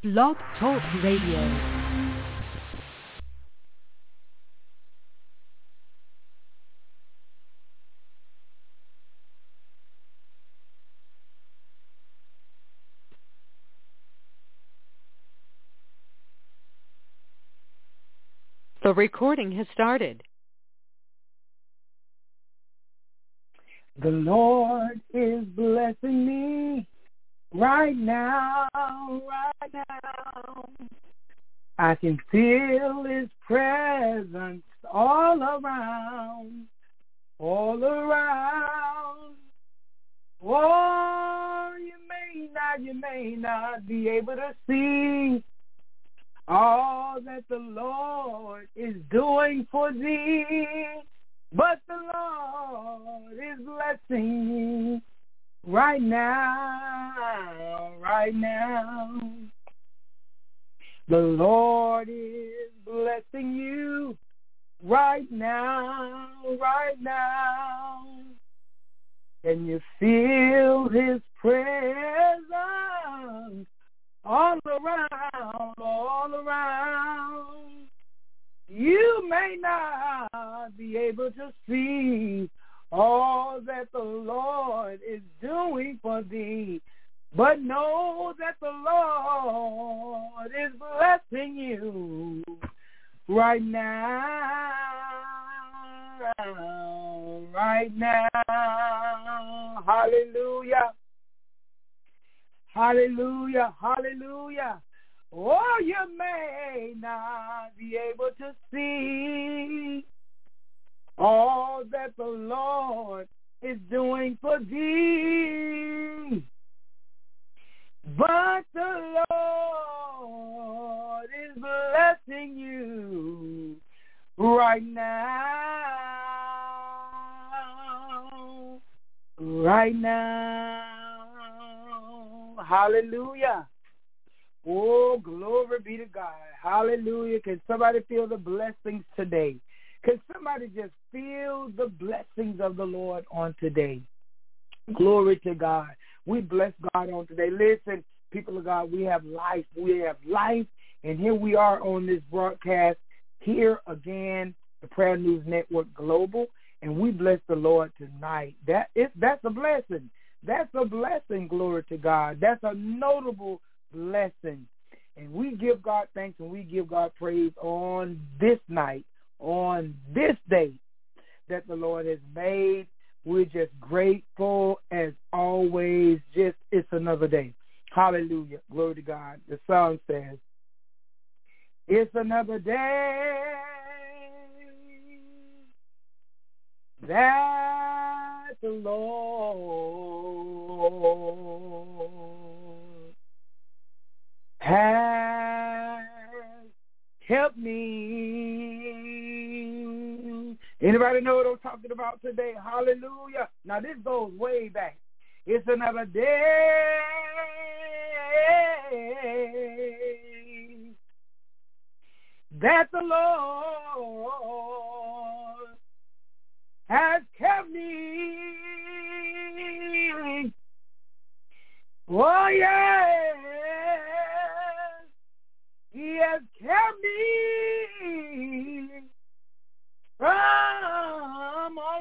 Blog Talk Radio. The recording has started. The Lord is blessing me right now, right now. I can feel His presence all around, all around. Oh, you may not be able to see all that the Lord is doing for thee, but the Lord is blessing me right now, right now. The Lord is blessing you right now, right now. Can you feel His presence all around, all around? You may not be able to see all that the Lord is doing for thee, but know that the Lord is blessing you right now, right now. Hallelujah. Hallelujah, hallelujah. Oh, you may not be able to see all that the Lord is doing for thee, but the Lord is blessing you right now, right now. Hallelujah. Oh, glory be to God. Hallelujah. Can somebody feel the blessings today? Can somebody just feel the blessings of the Lord on today? Glory to God. We bless God on today. Listen, people of God, we have life. We have life. And here we are on this broadcast here again, the Prayer News Network Global. And we bless the Lord tonight. That's a blessing. That's a blessing, glory to God. That's a notable blessing. And we give God thanks and we give God praise on this night, on this day that the Lord has made. We're just grateful as always. Just it's another day. Hallelujah. Glory to God. The song says, it's another day that the Lord has helped me. Anybody know what I'm talking about today? Hallelujah. Now this goes way back. It's another day that the Lord has kept me. Oh, yes, He has kept me from all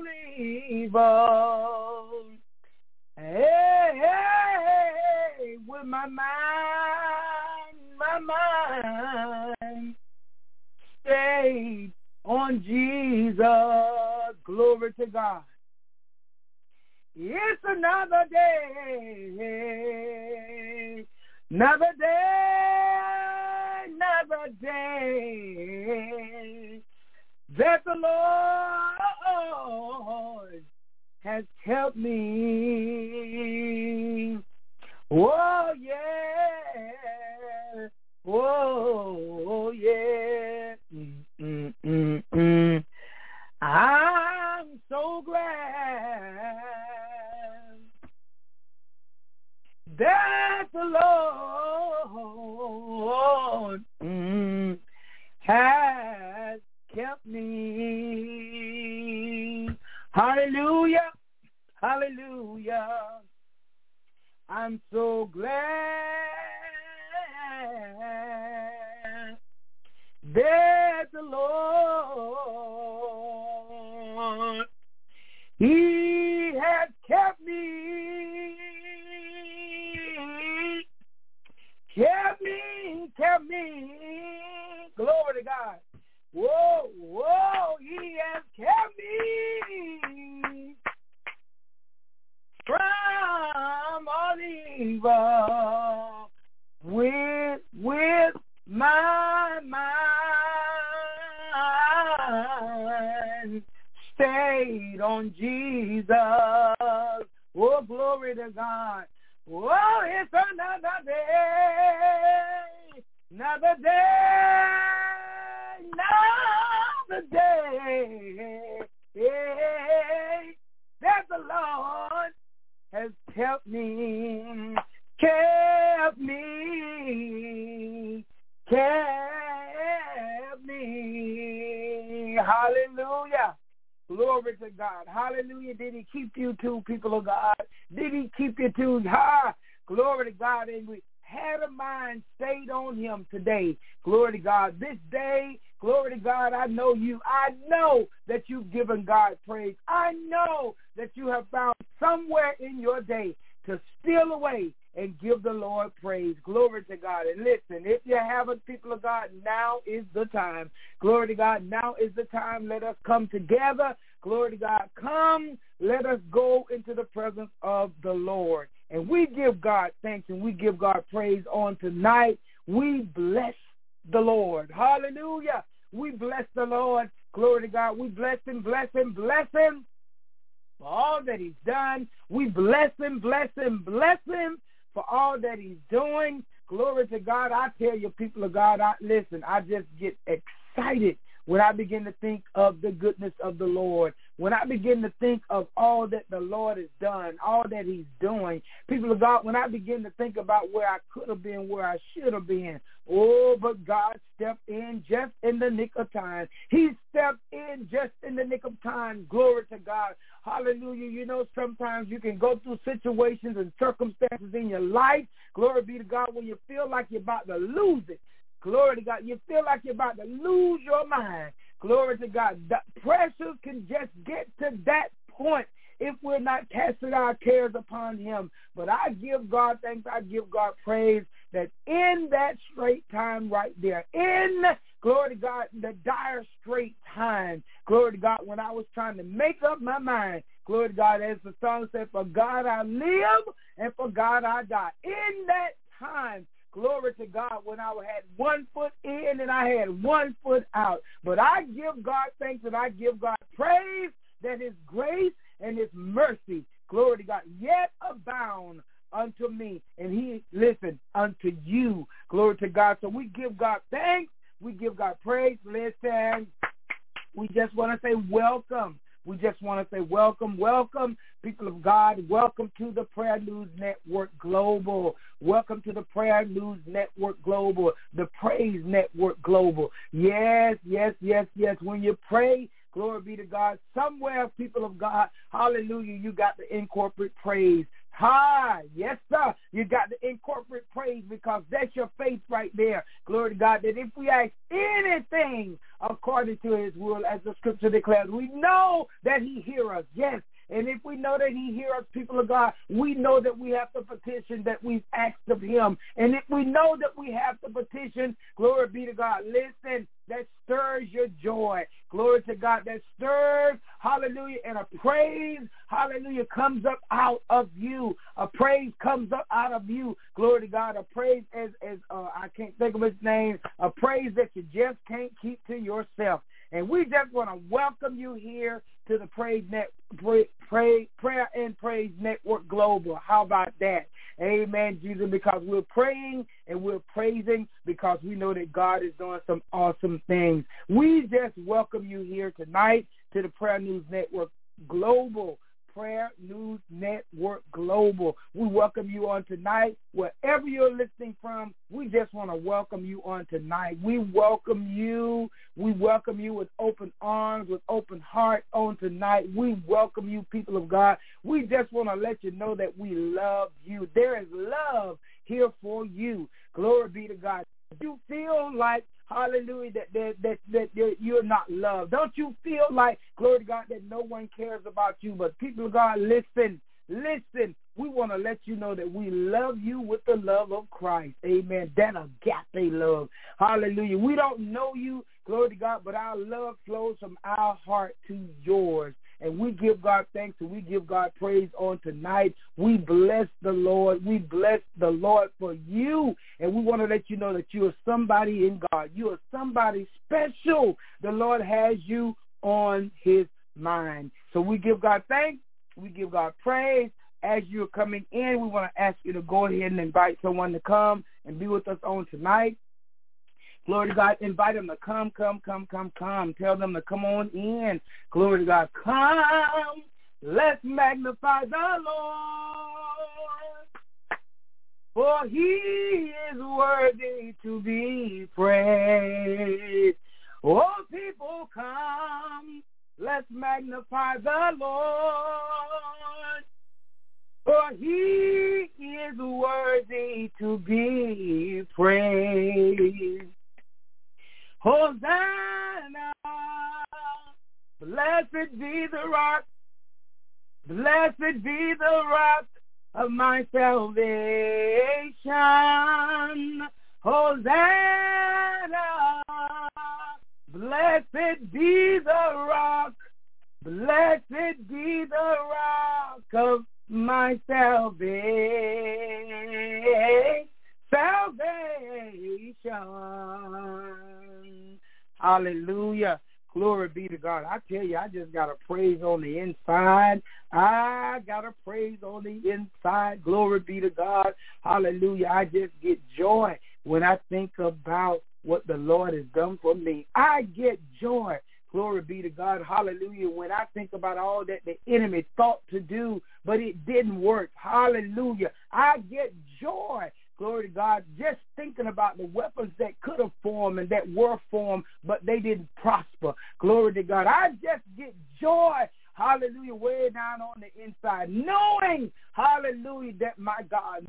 evil. Hey, hey, with my mind stayed on Jesus. Glory to God. It's another day, another day that the Lord has helped me. Oh, yeah. Oh, yeah. I'm so glad that the Lord has kept me. Hallelujah. Hallelujah. I'm so glad that the Lord, He has kept me, kept me, glory to God. Whoa, whoa, He has kept me from all evil, with my mind stayed on Jesus. Oh, glory to God. Oh, it's another day, another day that the Lord has kept me. Hallelujah. Glory to God. Hallelujah. Did He keep you too, people of God? Did He keep you too? Glory to God. And we had a mind stayed on Him today. Glory to God. This day, glory to God, I know that you've given God praise. I know that you have found somewhere in your day to steal away and give the Lord praise. Glory to God. And listen, if you haven't, people of God, now is the time. Glory to God. Now is the time. Let us come together. Glory to God. Come, let us go into the presence of the Lord. And we give God thanks and we give God praise on tonight. We bless the Lord. Hallelujah. We bless the Lord. Glory to God. We bless Him, bless Him, bless Him for all that He's done. We bless Him, bless Him, bless Him for all that He's doing. Glory to God. I tell you, people of God, I just get excited when I begin to think of the goodness of the Lord, when I begin to think of all that the Lord has done, all that He's doing. People of God, when I begin to think about where I could have been, where I should have been, but God stepped in just in the nick of time. He stepped in just in the nick of time. Glory to God. Hallelujah. You know, sometimes you can go through situations and circumstances in your life, glory be to God, when you feel like you're about to lose it. Glory to God. You feel like you're about to lose your mind. Glory to God. The pressure can just get to that point if we're not casting our cares upon Him. But I give God thanks. I give God praise that in that straight time right there, in, glory to God, the dire straight time, glory to God, when I was trying to make up my mind, glory to God, as the song said, for God I live and for God I die. In that time, glory to God, when I had one foot in and I had one foot out. But I give God thanks and I give God praise that His grace and His mercy, glory to God, yet abound unto me. And He, listen, unto you, glory to God. So we give God thanks. We give God praise. Listen, we just want to say welcome. We just want to say welcome, welcome, people of God. Welcome to the Prayer News Network Global. Welcome to the Prayer News Network Global, the Praise Network Global. Yes, yes, yes, yes. When you pray, glory be to God, somewhere, people of God, hallelujah, you got to incorporate praise. Hi, yes, sir. You got to incorporate praise because that's your faith right there. Glory to God, that if we ask anything according to His will, as the scripture declares, we know that He hears us. Yes. And if we know that He hears us, people of God, we know that we have the petition that we've asked of Him. And if we know that we have the petition, glory be to God, listen, that stirs your joy. Glory to God, that stirs, hallelujah, and a praise, hallelujah, comes up out of you. A praise comes up out of you. Glory to God, a praise as I can't think of his name, a praise that you just can't keep to yourself. And we just want to welcome you here to the Prayer and Praise Network Global. How about that? Amen, Jesus, because we're praying and we're praising because we know that God is doing some awesome things. We just welcome you here tonight to the Prayer News Network Global. Prayer News Network Global. We welcome you on tonight. Wherever you're listening from, we just want to welcome you on tonight. We welcome you. We welcome you with open arms, with open heart on tonight. We welcome you, people of God. We just want to let you know that we love you. There is love here for you. Glory be to God. you feel like, hallelujah, that you're not loved? Don't you feel like, glory to God, that no one cares about you? But people of God, listen. We want to let you know that we love you with the love of Christ. Amen. That agape love. Hallelujah. We don't know you, glory to God, but our love flows from our heart to yours. And we give God thanks and we give God praise on tonight. We bless the Lord. We bless the Lord for you. And we want to let you know that you are somebody in God. You are somebody special. The Lord has you on his mind. So we give God thanks. We give God praise. As you're coming in, we want to ask you to go ahead and invite someone to come and be with us on tonight. Glory to God. Invite them to come. Tell them to come on in. Glory to God. Come. Let's magnify the Lord. For he is worthy to be praised. Oh, people, come. Let's magnify the Lord. For he is worthy to be praised. Hosanna, blessed be the rock, blessed be the rock of my salvation. Hosanna, blessed be the rock, blessed be the rock of my salvation. Hallelujah. Glory be to God. I tell you, I just got a praise on the inside. I got a praise on the inside. Glory be to God. Hallelujah. I just get joy when I think about what the Lord has done for me. I get joy. Glory be to God. Hallelujah. When I think about all that the enemy thought to do, but it didn't work. Hallelujah. I get joy. Glory to God. Just thinking about the weapons that could have formed and that were formed, but they didn't prosper. Glory to God. I just get joy. Hallelujah. Way down on the inside, knowing, hallelujah, that my God,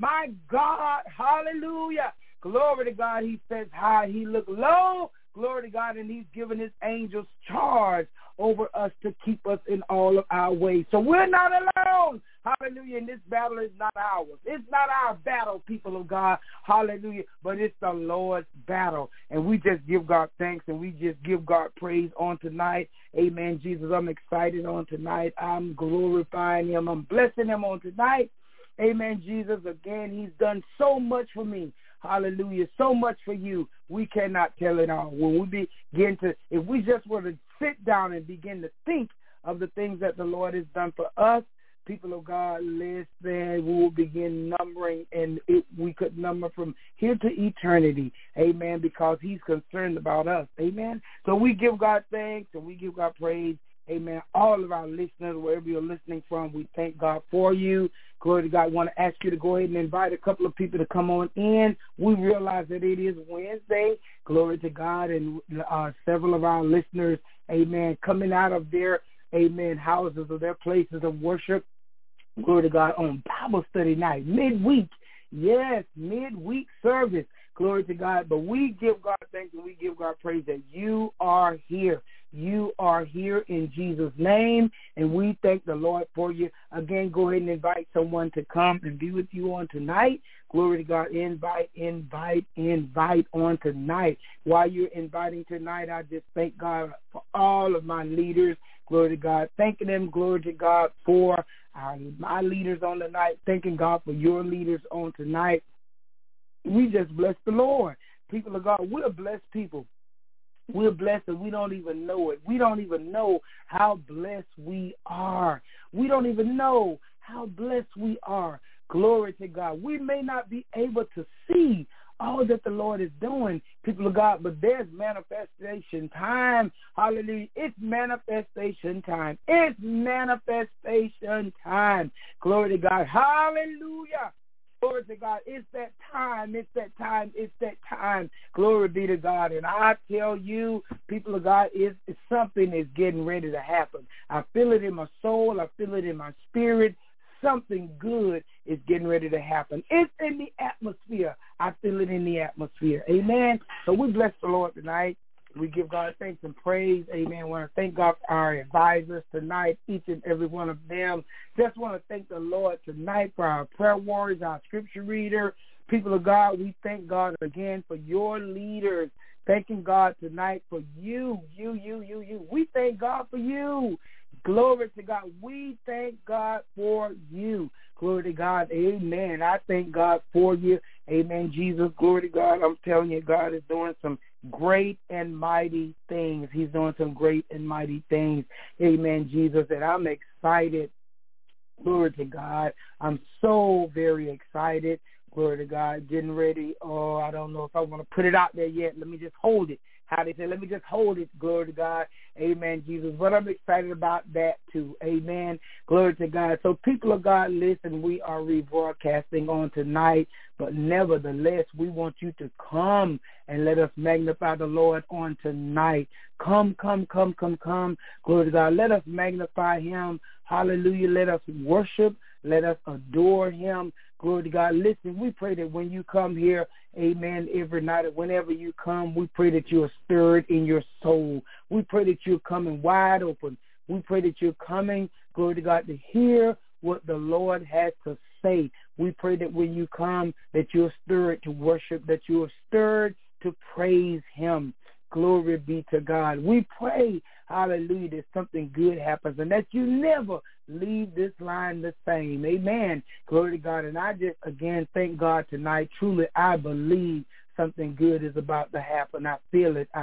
hallelujah. Glory to God. He says high, he look low. Glory to God, and he's given his angels charge over us to keep us in all of our ways. So we're not alone. Hallelujah. And this battle is not ours. It's not our battle, people of God. Hallelujah. But it's the Lord's battle. And we just give God thanks and we just give God praise on tonight. Amen, Jesus. I'm excited on tonight. I'm glorifying him. I'm blessing him on tonight. Amen, Jesus. Again, he's done so much for me. Hallelujah. So much for you. We cannot tell it all. When we begin to, if we just were to sit down and begin to think of the things that the Lord has done for us, people of God, listen, we will begin numbering, and we could number from here to eternity. Amen. Because he's concerned about us. Amen. So we give God thanks and we give God praise. Amen. All of our listeners, wherever you're listening from, we thank God for you. Glory to God. I want to ask you to go ahead and invite a couple of people to come on in. We realize that it is Wednesday. Glory to God. And several of our listeners, amen, coming out of their, amen, houses or their places of worship. Glory to God, on Bible study night, midweek. Yes, midweek service. Glory to God. But we give God thanks and we give God praise that you are here. You are here in Jesus' name, and we thank the Lord for you. Again, go ahead and invite someone to come and be with you on tonight. Glory to God. Invite on tonight. While you're inviting tonight, I just thank God for all of my leaders. Glory to God. Thanking them, glory to God, for my leaders on tonight. Thanking God for your leaders on tonight. We just bless the Lord. People of God, we're blessed people. We're blessed and we don't even know it. We don't even know how blessed we are. We don't even know how blessed we are. Glory to God. We may not be able to see all that the Lord is doing, people of God, but there's manifestation time. Hallelujah. It's manifestation time. It's manifestation time. Glory to God. Hallelujah. Glory to God. It's that time. It's that time. It's that time. Glory be to God. And I tell you, people of God, it's something is getting ready to happen. I feel it in my soul. I feel it in my spirit. something good is getting ready to happen. It's in the atmosphere. I feel it in the atmosphere. Amen. So we bless the Lord tonight. We give God thanks and praise. Amen. I want to thank God for our advisors tonight, each and every one of them. Just want to thank the Lord tonight for our prayer warriors, our scripture reader. People of God, we thank God again for your leaders. Thanking God tonight for you. We thank God for you. Glory to God. We thank God for you. Glory to God. Amen. I thank God for you. Amen, Jesus. Glory to God. I'm telling you, God is doing some great and mighty things. He's doing some great and mighty things. Amen, Jesus. And I'm excited. Glory to God. I'm so very excited. Glory to God. Getting ready. Oh, I don't know if I want to put it out there yet. Let me just hold it. How they say, let me just hold it. Glory to God. Amen, Jesus. But I'm excited about that too. Amen. Glory to God. So people of God, listen, we are rebroadcasting on tonight. But nevertheless, we want you to come and let us magnify the Lord on tonight. Come. Glory to God. Let us magnify him. Hallelujah. Let us worship. Let us adore him. Glory to God. Listen, we pray that when you come here, amen, every night, whenever you come, we pray that you are stirred in your soul. We pray that you're coming wide open. We pray that you're coming, glory to God, to hear what the Lord has to say. We pray that when you come, that you're stirred to worship, that you're stirred to praise him. Glory be to God. We pray, hallelujah, that something good happens and that you never leave this line the same. Amen. Glory to God. And I just, again, thank God tonight. Truly, I believe something good is about to happen. I feel it.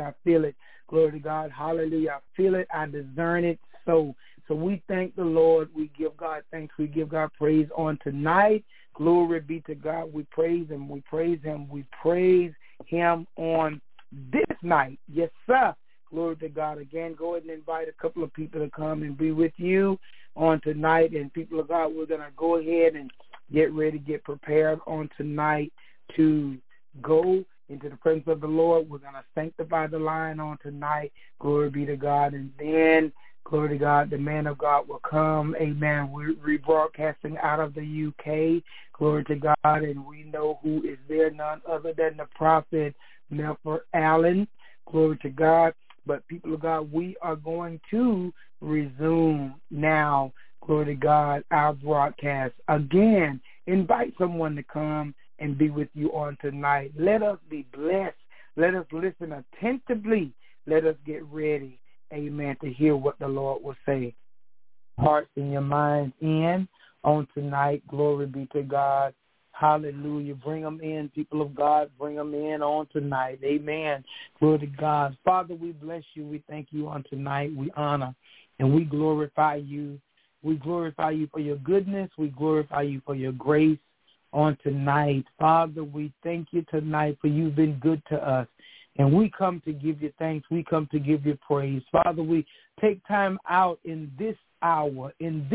Glory to God. Hallelujah. I feel it. I discern it. So we thank the Lord. We give God thanks. We give God praise on tonight. Glory be to God. We praise him. We praise him. We praise him on this night. Yes, sir. Glory to God. Again, go ahead and invite a couple of people to come and be with you on tonight. And people of God, we're going to go ahead and get ready, get prepared on tonight to go into the presence of the Lord. We're going to sanctify the line on tonight. Glory be to God. And then, glory to God, the man of God will come. Amen. We're rebroadcasting out of the UK. Glory to God. And we know who is there, none other than the prophet Melford Allen. Glory to God. But people of God, we are going to resume now, glory to God, our broadcast. Again, invite someone to come and be with you on tonight. Let us be blessed. Let us listen attentively. Let us get ready, amen, to hear what the Lord will say. Hearts and your minds in on tonight. Glory be to God. Hallelujah. Bring them in, people of God. Bring them in on tonight. Amen. Glory to God. Father, we bless you. We thank you on tonight. We honor and we glorify you. We glorify you for your goodness. We glorify you for your grace on tonight. Father, we thank you tonight for you've been good to us. And we come to give you thanks. We come to give you praise. Father, we take time out in this hour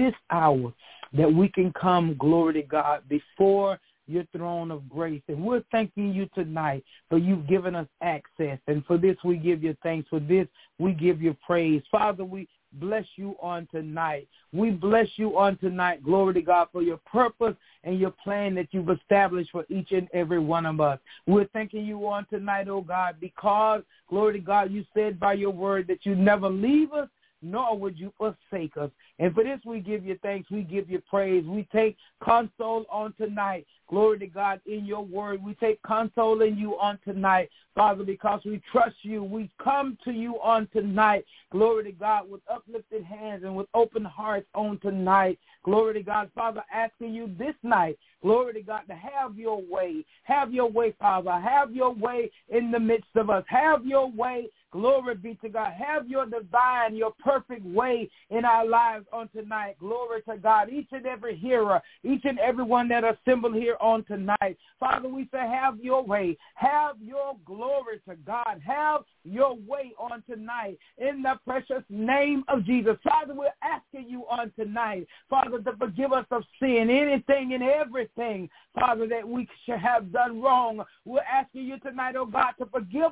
that we can come, glory to God, before your throne of grace. And we're thanking you tonight for you've given us access. And for this, we give you thanks. For this, we give you praise. Father, we bless you on tonight. We bless you on tonight, glory to God, for your purpose and your plan that you've established for each and every one of us. We're thanking you on tonight, oh God, because, glory to God, you said by your word that you never leave us, nor would you forsake us. And for this, we give you thanks. We give you praise. We take console on tonight. Glory to God in your word. We take console in you on tonight, Father, because we trust you. We come to you on tonight, glory to God, with uplifted hands and with open hearts on tonight. Glory to God, Father, asking you this night, glory to God, to have your way. Have your way, Father. Have your way in the midst of us. Have your way. Glory be to God. Have your divine, your perfect way in our lives on tonight. Glory to God. Each and every hearer, each and every one that assembled here on tonight. Father, we say have your way. Have your glory to God. Have your way on tonight in the precious name of Jesus. Father, we're asking you on tonight, Father, to forgive us of sin, anything and everything, Father, that we should have done wrong. We're asking you tonight, oh God, to forgive us.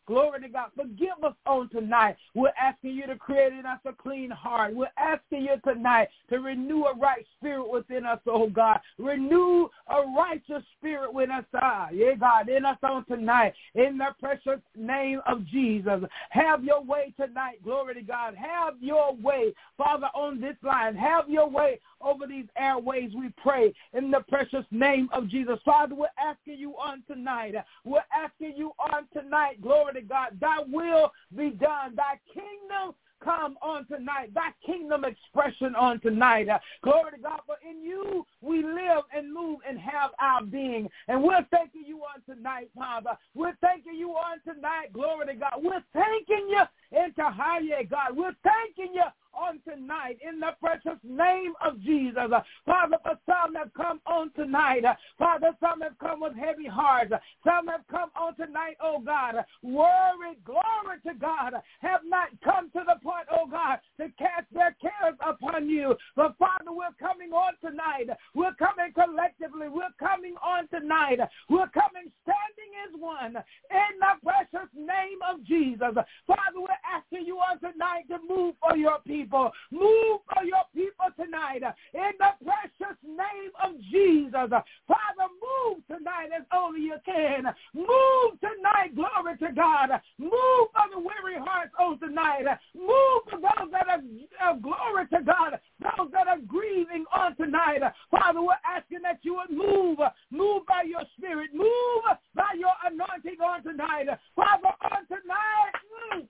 Glory to God. Forgive us on tonight. We're asking you to create in us a clean heart. We're asking you tonight to renew a right spirit within us, oh God. Renew a righteous spirit within us, yeah, God, in us on tonight. In the precious name of Jesus. Have your way tonight. Glory to God. Have your way, Father, on this line. Have your way over these airways, we pray, in the precious name of Jesus. Father, we're asking you on tonight. We're asking you on tonight, glory to God, thy will be done. Thy kingdom come on tonight. Thy kingdom expression on tonight. Glory to God. For in you we live and move and have our being. And we're thanking you on tonight, Father. We're thanking you on tonight. Glory to God. We're thanking you into higher, God. We're thanking you on tonight in the precious name of Jesus. Father, for some have come on tonight. Father, some have come with heavy hearts. Some have come on tonight, oh God, worried, glory to God, have not come to the point, oh God, to cast their cares upon you. But Father, we're coming on tonight. We're coming collectively. We're coming on tonight. We're coming standing as one in the precious name of Jesus. Father, we're asking you on tonight to move for your people. Move for your people tonight in the precious name of Jesus. Father, move tonight as only you can. Move tonight, glory to God. Move for the weary hearts on tonight. Move for those that are, glory to God, those that are grieving on tonight. Father, we're asking that you would move by your spirit, move by your anointing on tonight. Father, on tonight,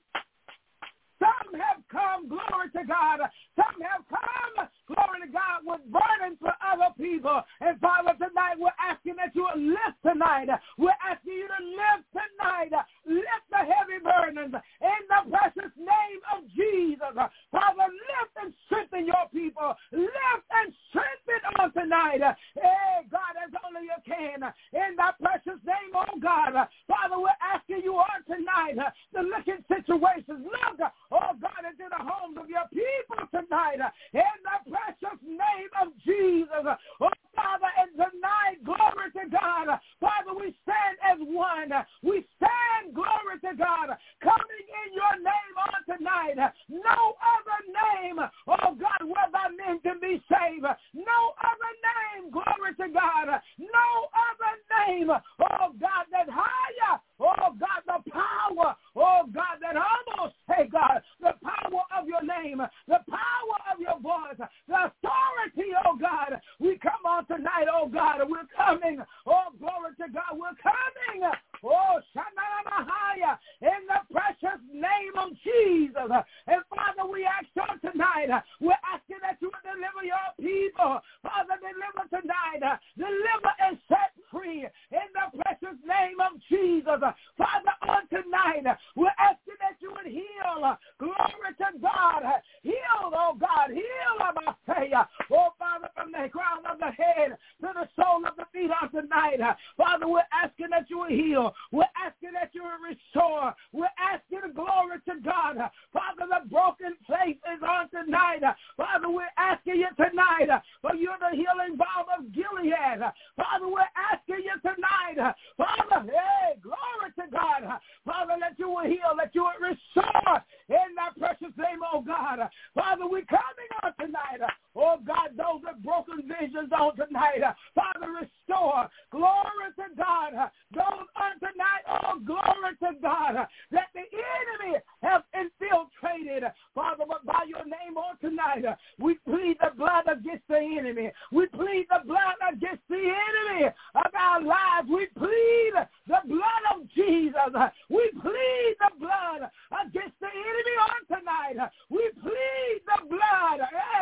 some have come, glory to God. Some have come, glory to God, with burdens for other people. And Father, tonight we're asking that you would lift tonight. We're asking you to lift tonight. Lift the heavy burdens in the precious name of Jesus. Father, lift and strengthen your people. Lift and strengthen on tonight. Hey, God, as only you can. In the precious name, oh God. Father, we're asking you on tonight to look in situations. Look, oh God, into the homes of your people tonight. In the precious name of Jesus. Oh Father, and tonight, glory to God. Father, we stand as one. We stand, glory to God, coming in your name on tonight. No other name, oh God, whereby men can be saved. No other name, glory to God. No other name, oh God, that higher, oh God, the power, oh God, that almost, hey God, the power of your name, the power of your voice, the authority, oh God. We come on tonight, oh God, we're coming, oh glory to God, we're coming, oh Shanamahaya, in the precious name of Jesus. And Father, we ask you tonight, we're asking that you would deliver your people. Father, deliver tonight, deliver and set free in the precious name of Jesus. Father, on tonight, we're asking that you would heal. Glory to God. Heal, oh God. Heal, Abasaya. Oh, Father, from the crown of the head to the sole of the feet on tonight. Father, we're asking that you would heal. We're asking that you would restore. We're asking glory to God. Father, the broken places on tonight. Father, we're asking you tonight for you the healing balm of Gilead. Father, we're asking you tonight. Father, hey, glory to God. Father, that you will heal, that you will restore in that precious name, oh God. Father, we're coming on tonight. Oh God, those with broken visions on tonight. Father, restore. Glory to God. Those on tonight, oh glory to God, that the enemy has infiltrated. Father, but by your name on tonight, we plead the blood against the enemy. We plead the blood against the enemy of our lives. We plead the blood of Jesus. We plead the blood against the enemy on tonight. We plead the blood.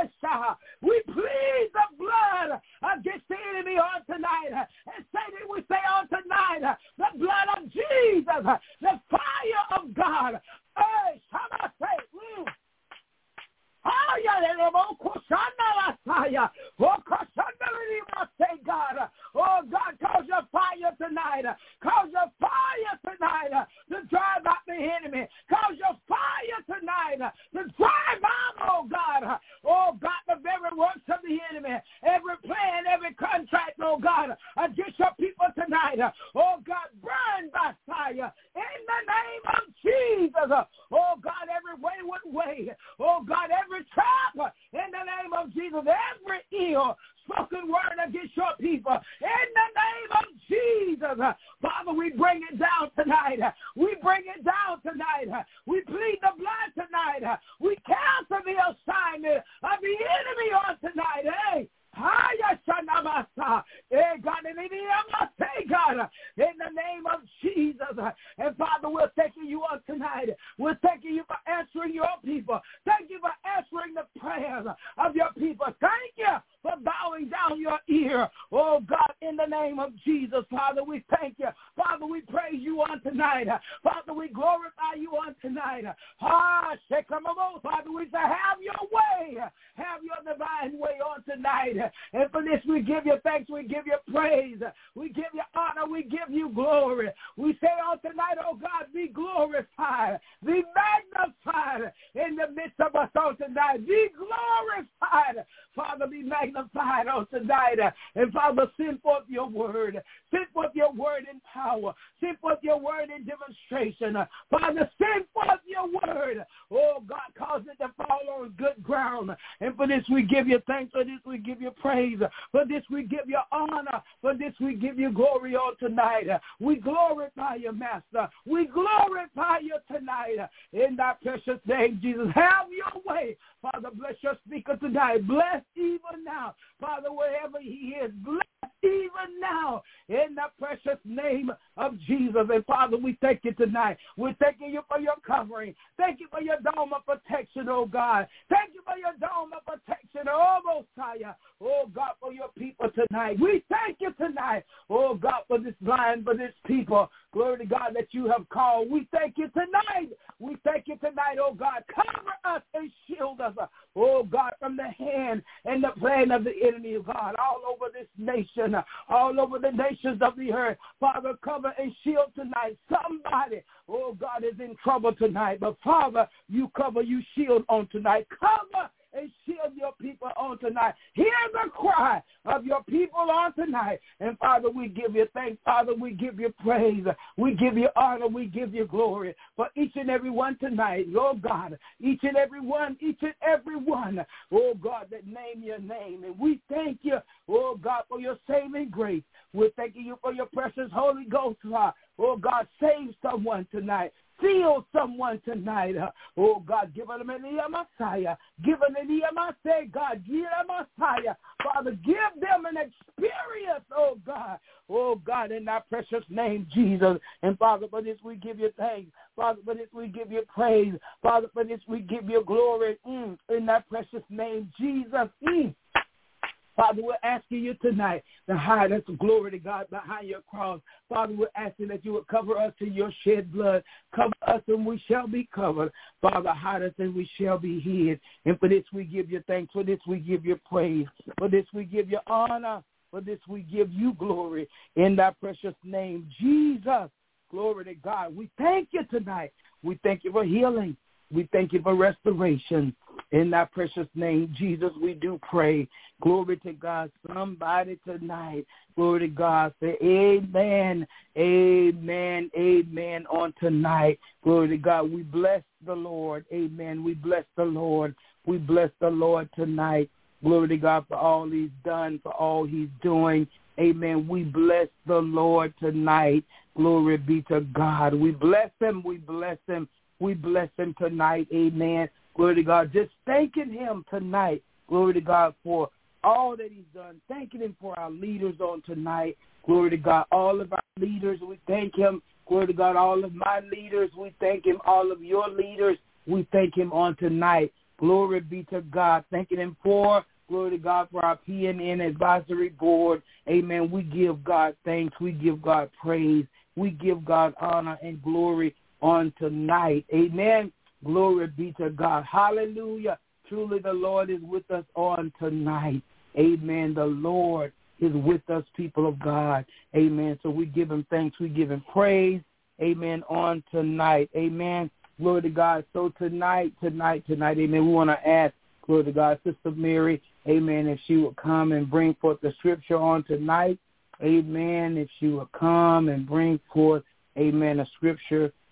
We plead the blood against the enemy on tonight. And Satan, we say on tonight, the blood of Jesus, the fire of God. Hey, shall I say, God. Oh, God, cause your fire tonight. Cause your fire tonight to drive out the enemy. Cause your fire tonight to drive out, oh, God. Oh, God, the very works of the enemy. Every plan, every contract, oh, God, against your people tonight. Oh, God, burn by fire in the name of Oh, God, every wayward way. Oh, God, every trap in the name of Jesus. Every ill spoken word against your people. In the name of Jesus. Father, we bring it down tonight. We bring it down tonight. We plead the blood tonight. We cancel the assignment of the enemy on tonight. Hey. God, in the name of Jesus. And Father, we're thanking you on tonight. We're thanking you for answering your people. Thank you for answering the prayers of your people. Thank you for bowing down your ear. Oh, God, in the name of Jesus, Father, we thank you. Father, we praise you on tonight. Father, we glorify you on tonight. Father, we say, have your way. Have your divine way on tonight. And for this, we give you thanks. We give you praise. We give you honor. We give you glory. We say on tonight, oh God, be glorified. Be magnified in the midst of us on tonight. Be glorified. Father, be magnified on tonight. And Father, send forth your word. Send forth your word in power. Send forth your word in demonstration. Father, send forth your word. Oh God, cause it to fall on good ground. And for this, we give you thanks. For this, we give you praise. For this, we give you honor. For this, we give you glory on tonight. We glorify you, Master. We glorify you tonight. In thy precious name, Jesus, have your way. Father, bless your speaker tonight. Bless even now. Father, wherever he is, bless even now in the precious name of Jesus. And Father, we thank you tonight. We're thanking you for your covering. Thank you for your dome of protection, oh God. Thank you for your dome of protection, oh Messiah. Oh God, for your people tonight. We thank you tonight, oh God, for this line, for this people. Glory to God that you have called. We thank you tonight. We thank you tonight, oh God. Cover us and shield us, oh God, from the hand and the plan of the enemy, oh God, all over this nation, all over the nations of the earth. Father, cover and shield tonight. Somebody, oh God, is in trouble tonight. But Father, you cover, you shield on tonight. Cover and shield your people on tonight. Hear the cry of your people on tonight. And Father, we give you thanks. Father, we give you praise. We give you honor. We give you glory for each and every one tonight. Lord God, each and every one, oh God, that name your name. And we thank you, oh God, for your saving grace. We're thanking you for your precious Holy Ghost. Oh God, save someone tonight. Seal someone tonight. Oh, God, give them an Messiah. Give them an Messiah. God, give them Messiah. Father, give them an experience, oh, God. Oh, God, in that precious name, Jesus. And, Father, for this we give you thanks. Father, for this we give you praise. Father, for this we give you glory. In that precious name, Jesus. Father, we're asking you tonight to hide us, glory to God, behind your cross. Father, we're asking that you would cover us in your shed blood. Cover us and we shall be covered. Father, hide us and we shall be hid. And for this we give you thanks. For this we give you praise. For this we give you honor. For this we give you glory. In thy precious name, Jesus. Glory to God. We thank you tonight. We thank you for healing. We thank you for restoration. In that precious name, Jesus, we do pray. Glory to God. Somebody tonight, glory to God, say amen, amen, amen on tonight. Glory to God. We bless the Lord. Amen. We bless the Lord. We bless the Lord tonight. Glory to God for all he's done, for all he's doing. Amen. We bless the Lord tonight. Glory be to God. We bless him. We bless him. We bless him tonight. Amen. Glory to God. Just thanking him tonight. Glory to God for all that he's done. Thanking him for our leaders on tonight. Glory to God. All of our leaders, we thank him. Glory to God. All of my leaders, we thank him. All of your leaders, we thank him on tonight. Glory be to God. Thanking him for, glory to God, for our PNN Advisory Board. Amen. We give God thanks. We give God praise. We give God honor and glory on tonight. Amen. Glory be to God. Hallelujah. Truly the Lord is with us on tonight. Amen. The Lord is with us, people of God. Amen. So we give him thanks. We give him praise. Amen. On tonight. Amen. Glory to God. So tonight, amen, we want to ask, glory to God, Sister Mary, amen, if she would come and bring forth the scripture on tonight. Amen. If she would come and bring forth, amen, a scripture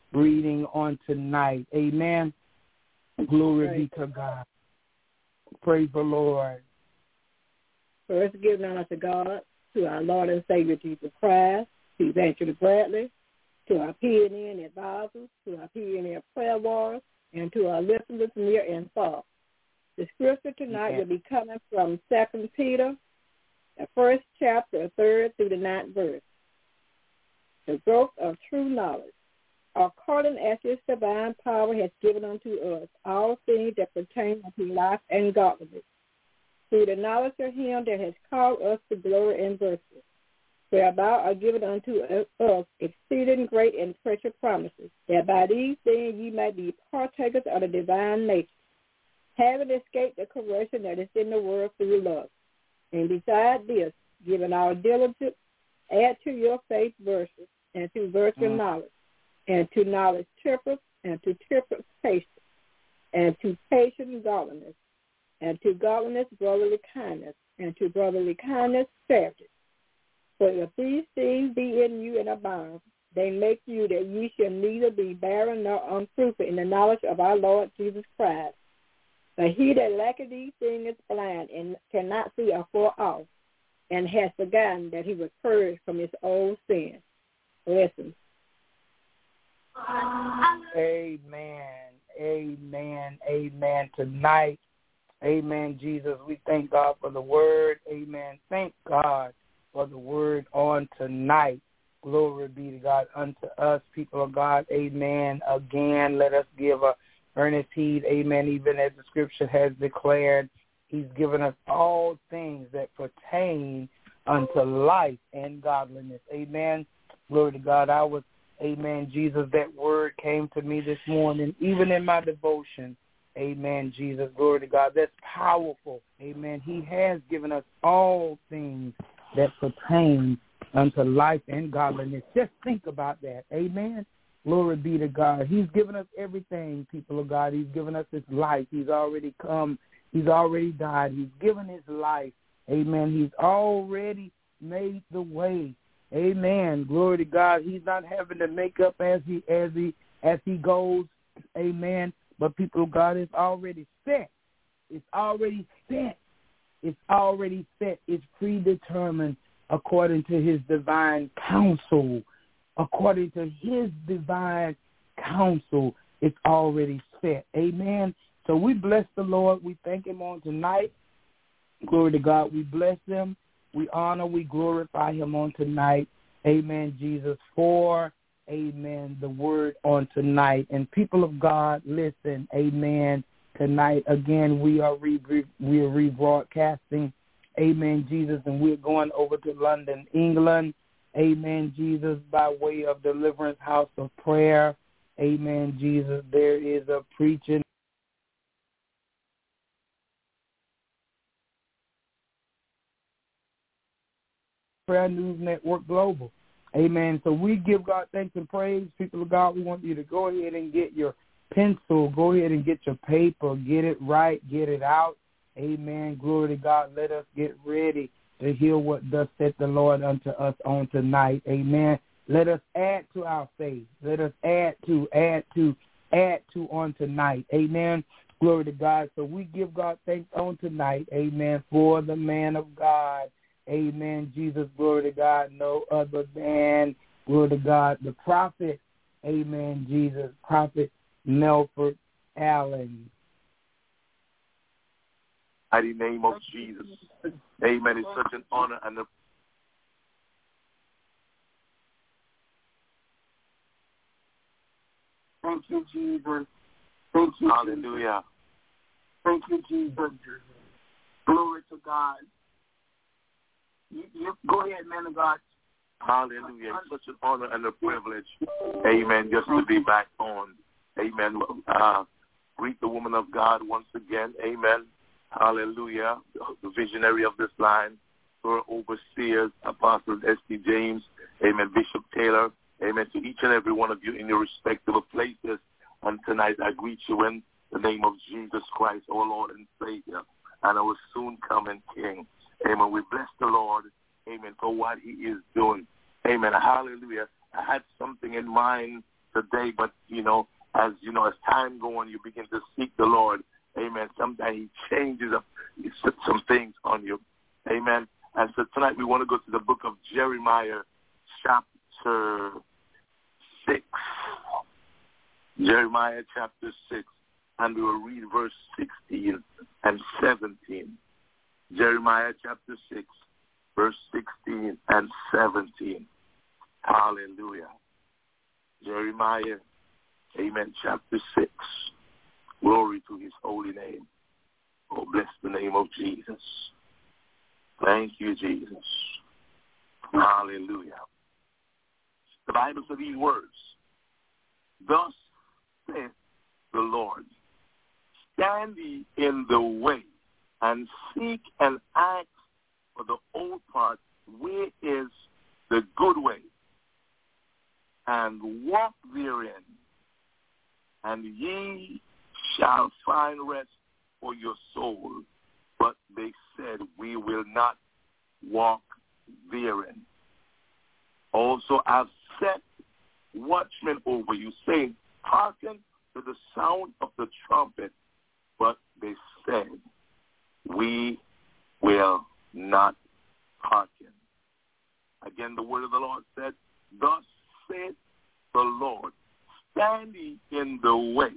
reading on tonight. Amen. Glory be to God. Praise the Lord. First, giving honor to God, to our Lord and Savior Jesus Christ, to Evangelist Bradley, to our PNN advisors, to our PNN prayer warriors, and to our listeners near and far. The scripture tonight will be coming from 2 Peter, the first chapter, 3rd through the 9th verse. The growth of true knowledge. According as his divine power has given unto us all things that pertain unto life and godliness, through the knowledge of him that has called us to glory and virtue, whereby are given unto us exceeding great and precious promises, that by these things ye may be partakers of the divine nature, having escaped the corruption that is in the world through lust. And beside this, giving our diligence, add to your faith virtue, and to virtue knowledge, and to knowledge temperance, and to temperance patience, and to patience godliness, and to godliness brotherly kindness, and to brotherly kindness charity. For if these things be in you and abound, they make you that ye shall neither be barren nor unfruitful in the knowledge of our Lord Jesus Christ. But he that lacketh these things is blind and cannot see afar off, and has forgotten that he was purged from his old sin. Listen. Amen. Amen. Amen. Tonight, amen, Jesus, we thank God for the word. Amen. Thank God for the word on tonight. Glory be to God unto us, people of God. Amen. Again, let us give a earnest heed. Amen. Even as the scripture has declared, he's given us all things that pertain unto life and godliness. Amen. Glory to God. Amen, Jesus, that word came to me this morning, even in my devotion. Amen, Jesus. Glory to God. That's powerful. Amen. He has given us all things that pertain unto life and godliness. Just think about that. Amen. Glory be to God. He's given us everything, people of God. He's given us his life. He's already come. He's already died. He's given his life. Amen. He's already made the way. Amen. Glory to God. He's not having to make up as he goes. Amen. But people of God, it's already set. It's already set. It's already set. It's predetermined according to his divine counsel. According to his divine counsel, it's already set. Amen. So we bless the Lord. We thank him on tonight. Glory to God. We bless him. We honor, we glorify him on tonight. Amen, Jesus, for, amen, the word on tonight. And people of God, listen, amen, tonight, again, we are rebroadcasting, amen, Jesus, and we're going over to London, England, amen, Jesus, by way of Deliverance House of Prayer, amen, Jesus. There is a preaching Prayer News Network Global. Amen. So we give God thanks and praise. People of God, we want you to go ahead and get your pencil. Go ahead and get your paper. Get it right. Get it out. Amen. Glory to God. Let us get ready to hear what thus saith the Lord unto us on tonight. Amen. Let us add to our faith. Let us add to on tonight. Amen. Glory to God. So we give God thanks on tonight. Amen. For the man of God. Amen, Jesus, glory to God, no other than, glory to God, the prophet, amen, Jesus, Prophet Melford Allen. Mighty name of Jesus. Amen. It's such an honor and a Thank you, Jesus. Thank you, hallelujah. Jesus. Thank you, Jesus. Glory to God. You go ahead, man of God. Hallelujah. It's such an honor and a privilege, amen, just to be back on. Amen. Greet the woman of God once again. Amen. Hallelujah. The visionary of this line, her overseers, Apostle S.T. James, amen, Bishop Taylor, amen, to each and every one of you in your respective places. And tonight I greet you in the name of Jesus Christ, our Lord and Savior, and our soon-coming King. Amen. We bless the Lord, amen, for what he is doing. Amen. Hallelujah. I had something in mind, today, but, as time goes on, you begin to seek the Lord. Amen. Sometimes he changes up some things on you. Amen. And so tonight we want to go to the book of Jeremiah, chapter 6. Jeremiah chapter 6, and we will read verse 16 and 17. Jeremiah chapter 6, verse 16 and 17. Hallelujah. Jeremiah, amen, chapter 6. Glory to his holy name. Oh, bless the name of Jesus. Thank you, Jesus. Hallelujah. The Bible says these words. Thus saith the Lord, stand ye in the way, and seek and ask for the old part, where is the good way, and walk therein, and ye shall find rest for your soul. But they said, we will not walk therein. Also, I've set watchmen over you, saying, hearken to the sound of the trumpet. But they said, we will not hearken. Again, the word of the Lord said, thus saith the Lord, stand ye in the way,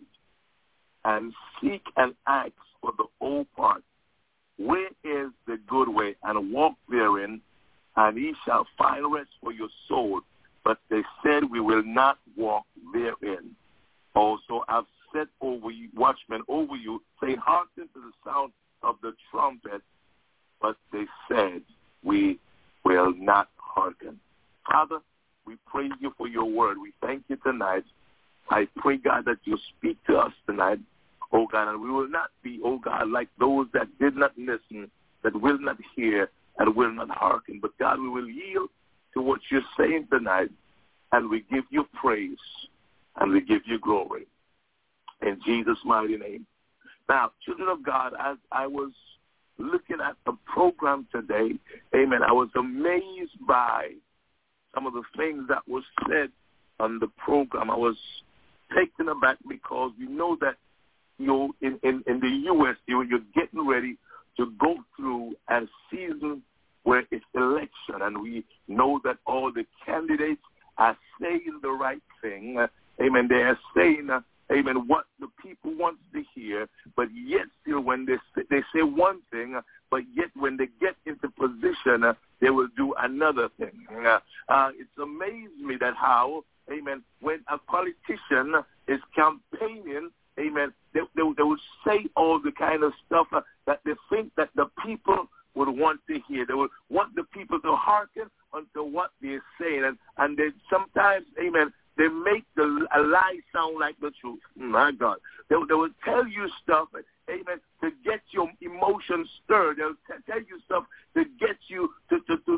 and seek and ask for the old part, where is the good way, and walk therein, and ye shall find rest for your soul. But they said, we will not walk therein. Also, I've set over you, watchmen over you, saying, hearken to the sound of the trumpet. But they said, we will not hearken. Father, we praise you for your word. We thank you tonight. I pray, God, that you speak to us tonight, oh God, and we will not be, oh God, like those that did not listen, that will not hear, and will not hearken. But God, we will yield to what you're saying tonight, and we give you praise, and we give you glory. In Jesus' mighty name. Now, children of God, as I was looking at the program today, amen, I was amazed by some of the things that was said on the program. I was taken aback because we know that in the U.S., you're getting ready to go through a season where it's election, and we know that all the candidates are saying the right thing. Amen. They are saying, amen, what the people want to hear, but yet still when they say one thing, but yet when they get into position, they will do another thing. It's amazed me that how, amen, when a politician is campaigning, amen, they would say all the kind of stuff that they think that the people would want to hear. They would want the people to hearken unto what they're saying. And they sometimes, amen, they make a lie sound like the truth. My God. They will tell you stuff, amen, to get your emotions stirred. They'll tell you stuff to get you to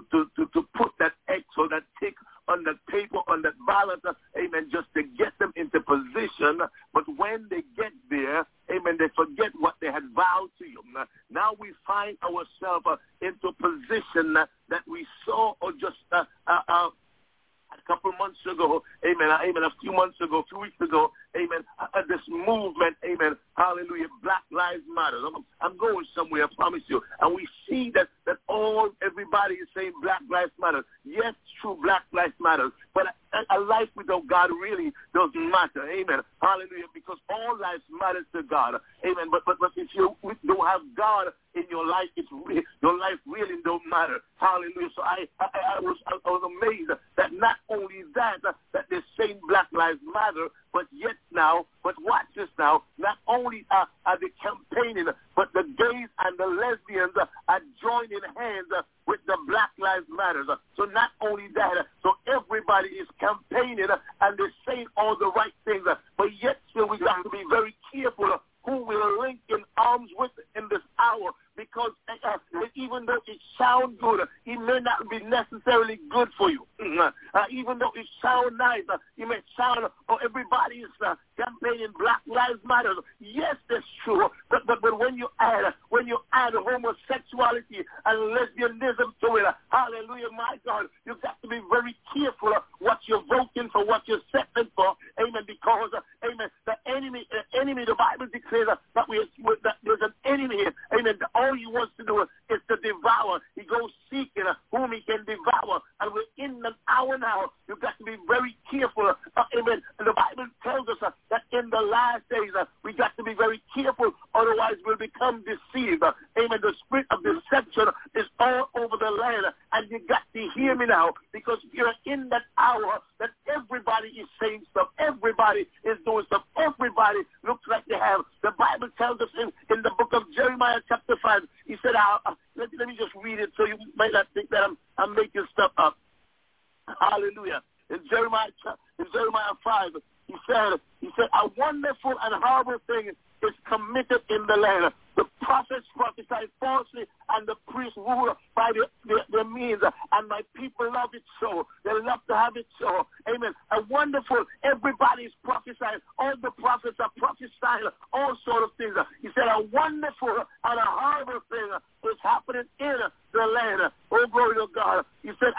put that X or that tick on the paper, on that ballot, amen, just to get them into position. But when they get there, amen, they forget what they had vowed to you. Now we find ourselves into a position that we saw or just a couple months ago, amen, a few months ago, a few weeks ago, amen, this movement, amen, hallelujah, Black Lives Matter. I'm going somewhere, I promise you. And we see that everybody is saying Black Lives Matter. Yes, true, Black Lives Matter. But a life without God really doesn't matter, amen, hallelujah, because all lives matter to God, amen. But if you don't have God in your life, your life really don't matter, hallelujah. So I was amazed that not only that they're saying Black Lives Matter, but yet now, but watch this now, not only are they campaigning, but the gays and the lesbians are joining hands with the Black Lives Matter. So not only that, so everybody is campaigning and they're saying all the right things, but yet still we have to be very careful who we're linking arms with in this hour, because even though it sounds good, it may not be necessarily good for you. Even though it sounds nice, it may sound, everybody is campaigning Black Lives Matter. Yes, that's true. But when you add homosexuality and lesbianism to it, hallelujah, my God, you've got to be very careful of what you're voting for, what you're setting for. Amen. Because, amen, the enemy, the Bible declares that there's an enemy here. Amen. All he wants to do is to devour. He goes seeking whom he can devour. And we're in an hour now. You've got to be very careful. Amen. And the Bible tells us that in the last days, we got to be very careful. Otherwise, we'll become deceived. Amen. The spirit of deception is all over the land. And you got to hear me now, because you're in that hour that everybody is saying stuff. Everybody is doing stuff. Everybody looks like they have. The Bible tells us in the book of Jeremiah chapter 5, he said, let me just read it so you might not think that I'm making stuff up. Hallelujah. In Jeremiah 5, he said, a wonderful and horrible thing is committed in the land. The prophets prophesy falsely, and the priests rule by their means, and my people love it so. They love to have it so. Amen. A wonderful, everybody is prophesying. All the prophets are prophesying all sorts of things. He said a wonderful and a horrible thing is happening in the land. Oh, glory to God. He said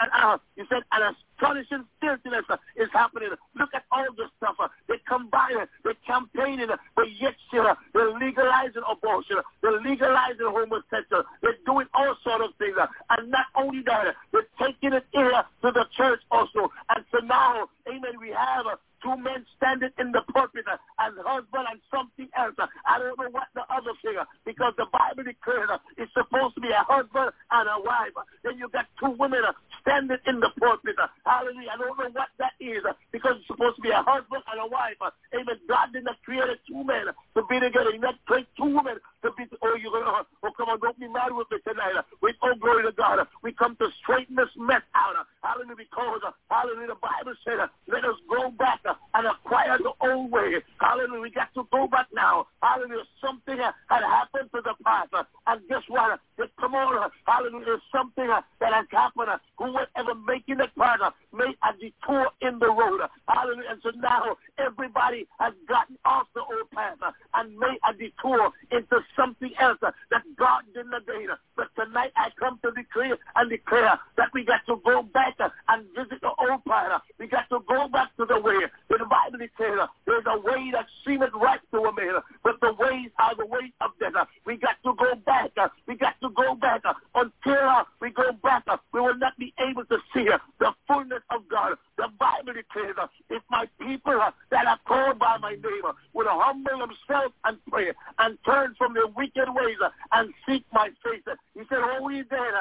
an astonishing filthiness is happening. Look at all this stuff. They combine it. They're campaigning, but yet they're legalizing abortion. They're legalizing homosexual. They're doing all sorts of things. And not only that, they're taking it here to the church also. And so now, amen, we have two men standing in the pulpit as husband and something else. I don't know what the other thing, because the Bible declares it's supposed to be a husband and a wife. Then you got two women standing in the pulpit. Hallelujah. I don't know what that is, because it's supposed to be a husband and a wife. Amen. God did not create two men to be together. He did not create two women to be come on, don't be mad with me tonight. Oh, glory to God. We come to straighten this mess out. Hallelujah. Because, hallelujah, the Bible said, let us go back and acquire the old way. Hallelujah. We got to go back now. Hallelujah. Something had happened to the past. And guess what? Come on. Hallelujah. There's something that has happened. Whoever making the path made a detour in the road. Hallelujah. And so now everybody has gotten off the old path and made a detour into something else that God didn't ordain. But tonight I come to declare that we got to go back and visit the old path. We got to go back to the way. The Bible declares there's a way that seemeth right to a man, but the ways are the ways of death. We got to go back. We got to go back. Until we go back, we will not be able to see the fullness of God. The Bible declares if my people that are called by my name would humble themselves and pray and turn from their wicked ways and seek my face. He said, only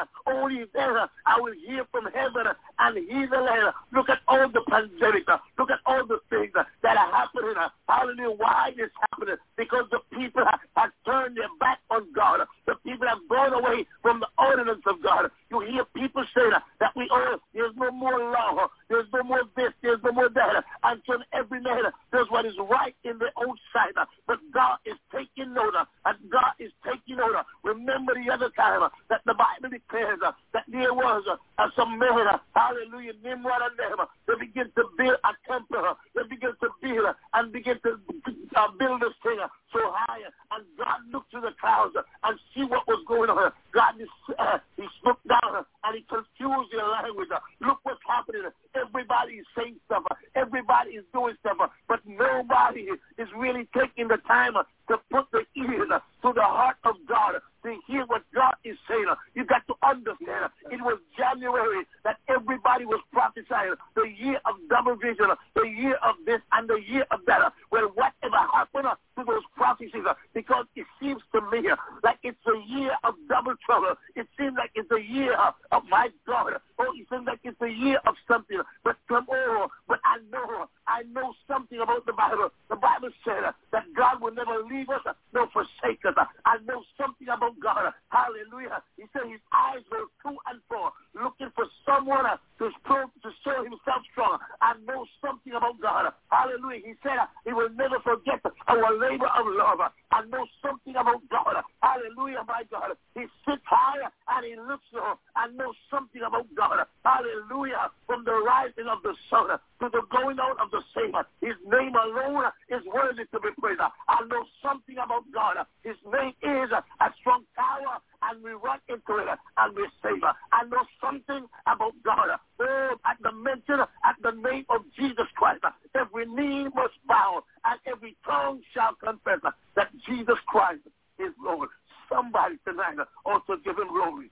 then I will hear from heaven and heal the land. Look at all the pandemic. Look at all the things that are happening. Hallelujah. Why is happening? Because the people have turned their back on God. The people have gone away from the ordinance of God. You hear people say that there's no more law. There's no more this. There's no more that. And so every man does what is right in their own sight. But God is taking note. And God is taking note. Remember the other time that the Bible declares that there was some men, hallelujah, Nimrod and them. They begin to build a temple. They begin to build and begin to build this thing so high. And God looked to the clouds and see what was going on. God, he looked down and he confused their language. Look what's happening. Everybody is saying stuff. Everybody is doing stuff. But nobody is really taking the time to put the ears to the heart of God to hear what God is saying. You got to understand. It was January that everybody was prophesying the year of double vision, the year of this and the year of that. Well, whatever happened to those prophecies? Because it seems to me like it's a year of double trouble. It seems like it's a year of my God. Oh, it seems like it's a year of something. But tomorrow, but I know something about the Bible. The Bible said that God will never leave us nor forsake us. I know something about God. Hallelujah. He said his eyes go to and fro, looking for someone to show himself strong. I know something about God. Hallelujah. He said he will never forget our labor of love. I know something about God. Hallelujah, my God. He sits high and he looks low. I know something about God. Hallelujah. From the rising of the sun to the going out of the same. His name alone is worthy to be praised. I know something about God. His name is a strong tower, and we run into it and we save. I know something about God. Oh, at the mention, at the name of Jesus Christ, every knee must bow and every tongue shall confess that Jesus Christ is Lord. Somebody tonight also give him glory.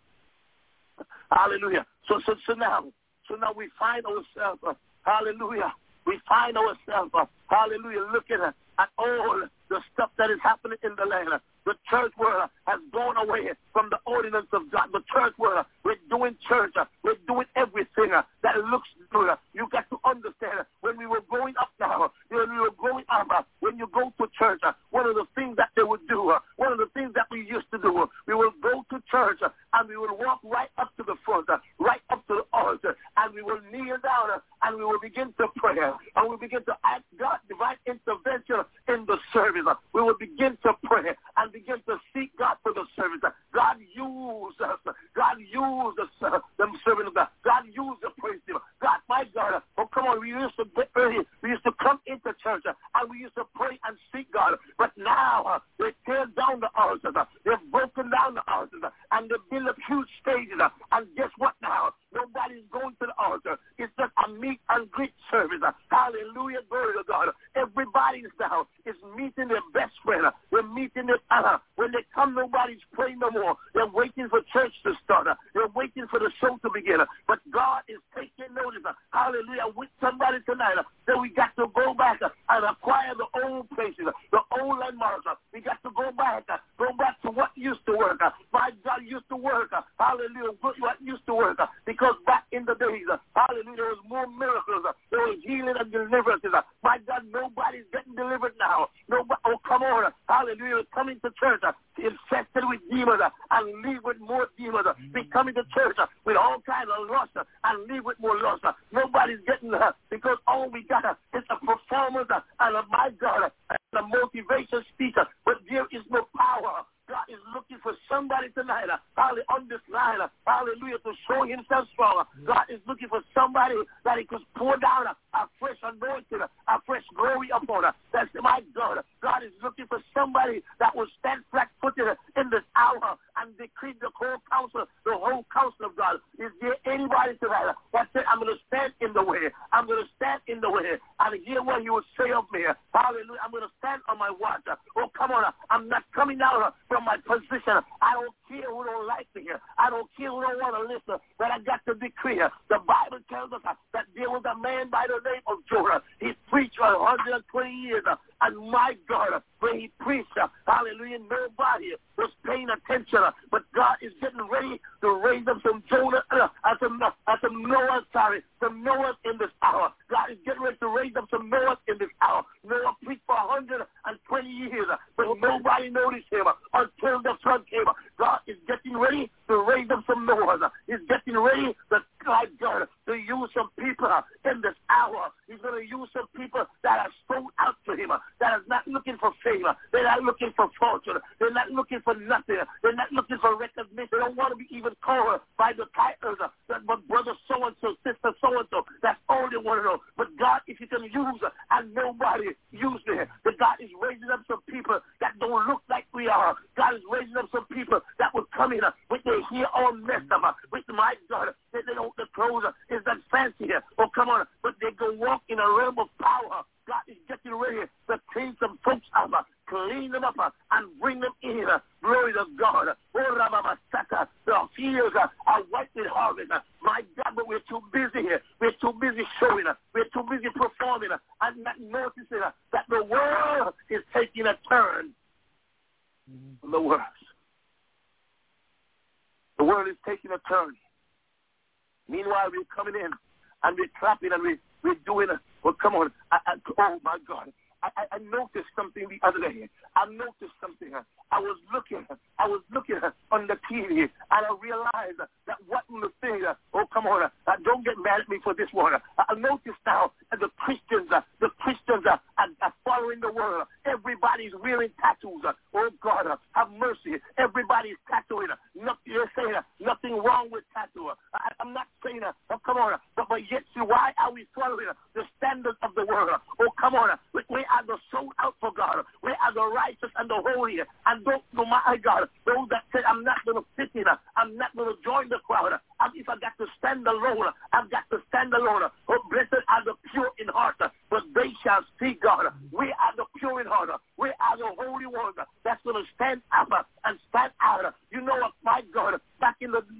Hallelujah. So now we find ourselves, hallelujah, we find ourselves, hallelujah, looking at all the stuff that is happening in the land. The church world has gone away from the ordinance of God. The church world, we're doing church. We're doing everything that looks good. You got to understand, when we were growing up now, when we were growing up, when you go to church, one of the things that they would do, one of the things that we used to do, we will go to church and we will walk right up to the front, right up to the altar, and we will kneel down and we will begin to pray. And we begin to ask God divine intervention in the service. We will begin to pray and begin to seek God for the service. God use us. God use us, the servant of God. God use the praise team. God, my God. Oh, come on. We used to get early. We used to come into church and we used to pray and seek God. But now they tear down the altars. They've broken down the altars and they build up huge stages. And guess what now? Nobody's going to the altar. It's just a meet and greet service. Hallelujah. Glory to God. Everybody now is meeting their best friend. They're meeting their when they come, nobody's praying no more. They're waiting for church to start. They're waiting for the show to begin. But God is taking notice. Hallelujah. With somebody tonight. That we got to go back and acquire the old places, the old landmarks. We got to go back to what used to work. My God used to work. Hallelujah. What used to work. Because back in the days, hallelujah, there was more miracles. There was healing and deliverances. My God, nobody's getting delivered now. Nobody, oh, come on. Hallelujah. Coming to church infested with demons and leave with more demons. Be coming to church with all kinds of lust and leave with more lust. Nobody's getting because all we got is a performance and my God, a motivation speaker. But there is no power. God is looking for somebody tonight, hallelujah, on this line, hallelujah, to show himself strong. God is looking for somebody that he could pour down a fresh anointing, a fresh glory upon her. That's my God. God is looking for somebody that will stand flat-footed in this hour and decree the whole counsel of God. Is there anybody tonight that said, I'm going to stand in the way. I'm going to stand in the way and hear what he will say of me. Hallelujah. I'm going to stand on my watch. Oh, come on. I'm not coming down from my position. I don't care who don't like me here. I don't care who don't want to listen, but I got to decree. The Bible tells us that there was a man by the name of Jonah. He preached for 120 years, and my God, when he preached, hallelujah, nobody was paying attention, but God is getting ready to raise up some Jonah, some Noahs in this hour. God is getting ready to raise up some Noahs in this hour. Noah preached for 120 years, but nobody noticed him until the flood came. God is getting ready to raise up some Noahs. He's getting ready to, God, to use some people in this hour. He's going to use some people that are sold out to him, that are not looking for fame. They're not looking for fortune. They're not looking for nothing. They're not looking for recognition. They don't want to be even called by the titles, but brother so-and-so, sister so-and-so. That's all they want to know. But God, if you can use and nobody use me, that God is raising up some people that don't look like we are. God is raising up some people that will come in with their hair all messed up, with my God, they don't, the clothes is not fancy here. Oh, come on, but they go walk in a realm of power. God is getting ready to clean some folks up, clean them up, and bring them in. Glory to God. The fields are white with harvest. My God, but we're too busy here. We're too busy showing. We're too busy performing and not noticing that the world is taking a turn from the worst. The world is taking a turn. Meanwhile, we're coming in and we're clapping and we're doing it. Well, come on. Oh, my God. I noticed something the other day. I noticed something. I was looking on the TV, and I realized that what the thing, oh, come on, don't get mad at me for this one. I noticed now that the Christians are following the world, everybody's wearing tattoos. Oh, God, have mercy. Everybody's tattooing. You're saying nothing wrong with tattoo. I'm not saying, come on, but yet, see, why are we following the standards of the world? Oh, come on. We are the sold out for God. We are the righteous and the holy. And don't, no, my God, those that say, I'm not going to fit in, I'm not going to join the crowd. If I got to stand alone, I've got to stand alone. Oh, blessed are the pure in heart, but they shall see God. We are the pure in heart. We are the holy ones that's going to stand up and stand out. You know what, my God, back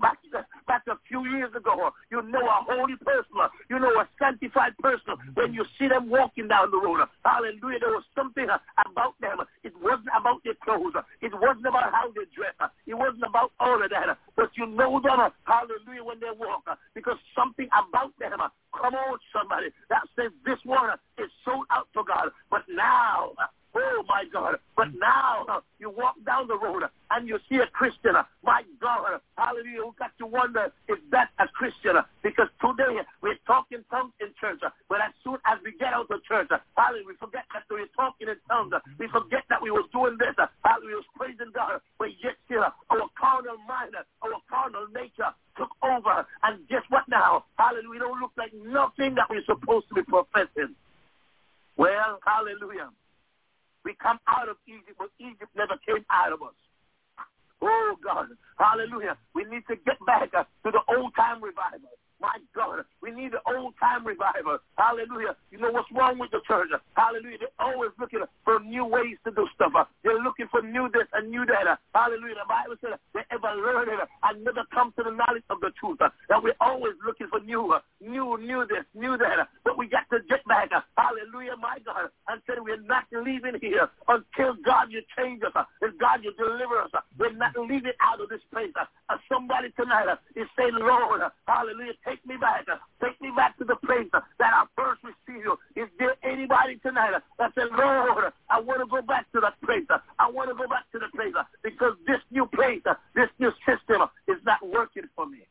a few years ago, you know a holy person, you know a sanctified person, when you see them walking down the road, hallelujah, there was something about them. It wasn't about their clothes. It wasn't about how they dress. It wasn't about all of that. But you know them, hallelujah, when they walk, because something about them, come on, somebody, that says this one is sold out for God. But now, oh, my God, but now you walk down the road and you see a Christian. My God, hallelujah, you got to wonder if that's a Christian, because today we're talking tongues in church, but as soon as we get out of church, hallelujah, we forget that we were talking in tongues. We forget that we was doing this. Hallelujah, we was praising God, but yet still our carnal mind, our carnal nature took over, and guess what now? Hallelujah, we don't look like nothing that we're supposed to be professing. Well, hallelujah. We come out of Egypt, but Egypt never came out of us. Oh, God. Hallelujah. We need to get back to the old-time revival. My God, we need the old-time revival. Hallelujah. You know what's wrong with the church? Hallelujah. They're always looking for new ways to do stuff. They're looking for new this and new that. Hallelujah. The Bible said they ever learn it and never come to the knowledge of the truth. That we're always looking for new this, new that. But we got to get back. Hallelujah, my God. And said we're not leaving here until God, you change us. And God, you deliver us. We're not leaving out of this place. Somebody tonight is saying, Lord, hallelujah, take me back to the place that I first received you. Is there anybody tonight that said, Lord, I want to go back to that place. I want to go back to the place because this new place, this new system is not working for me.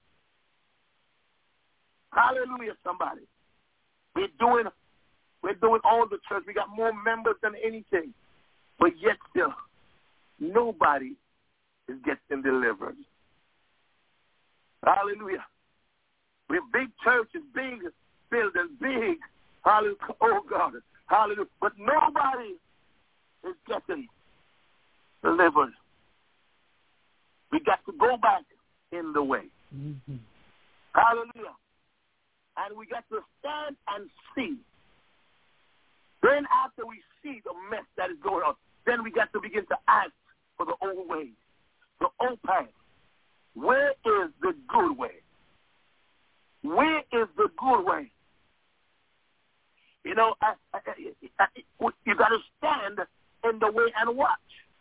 Hallelujah, somebody. We're doing all the church. We got more members than anything. But yet still, nobody is getting delivered. Hallelujah. We're big churches, big buildings, big. Hallelujah. Oh, God. Hallelujah. But nobody is getting delivered. We got to go back in the way. Mm-hmm. Hallelujah. And we got to stand and see. Then after we see the mess that is going on, then we got to begin to ask for the old way, the old path. Where is the good way? Where is the good way? You know, you got to stand in the way and watch.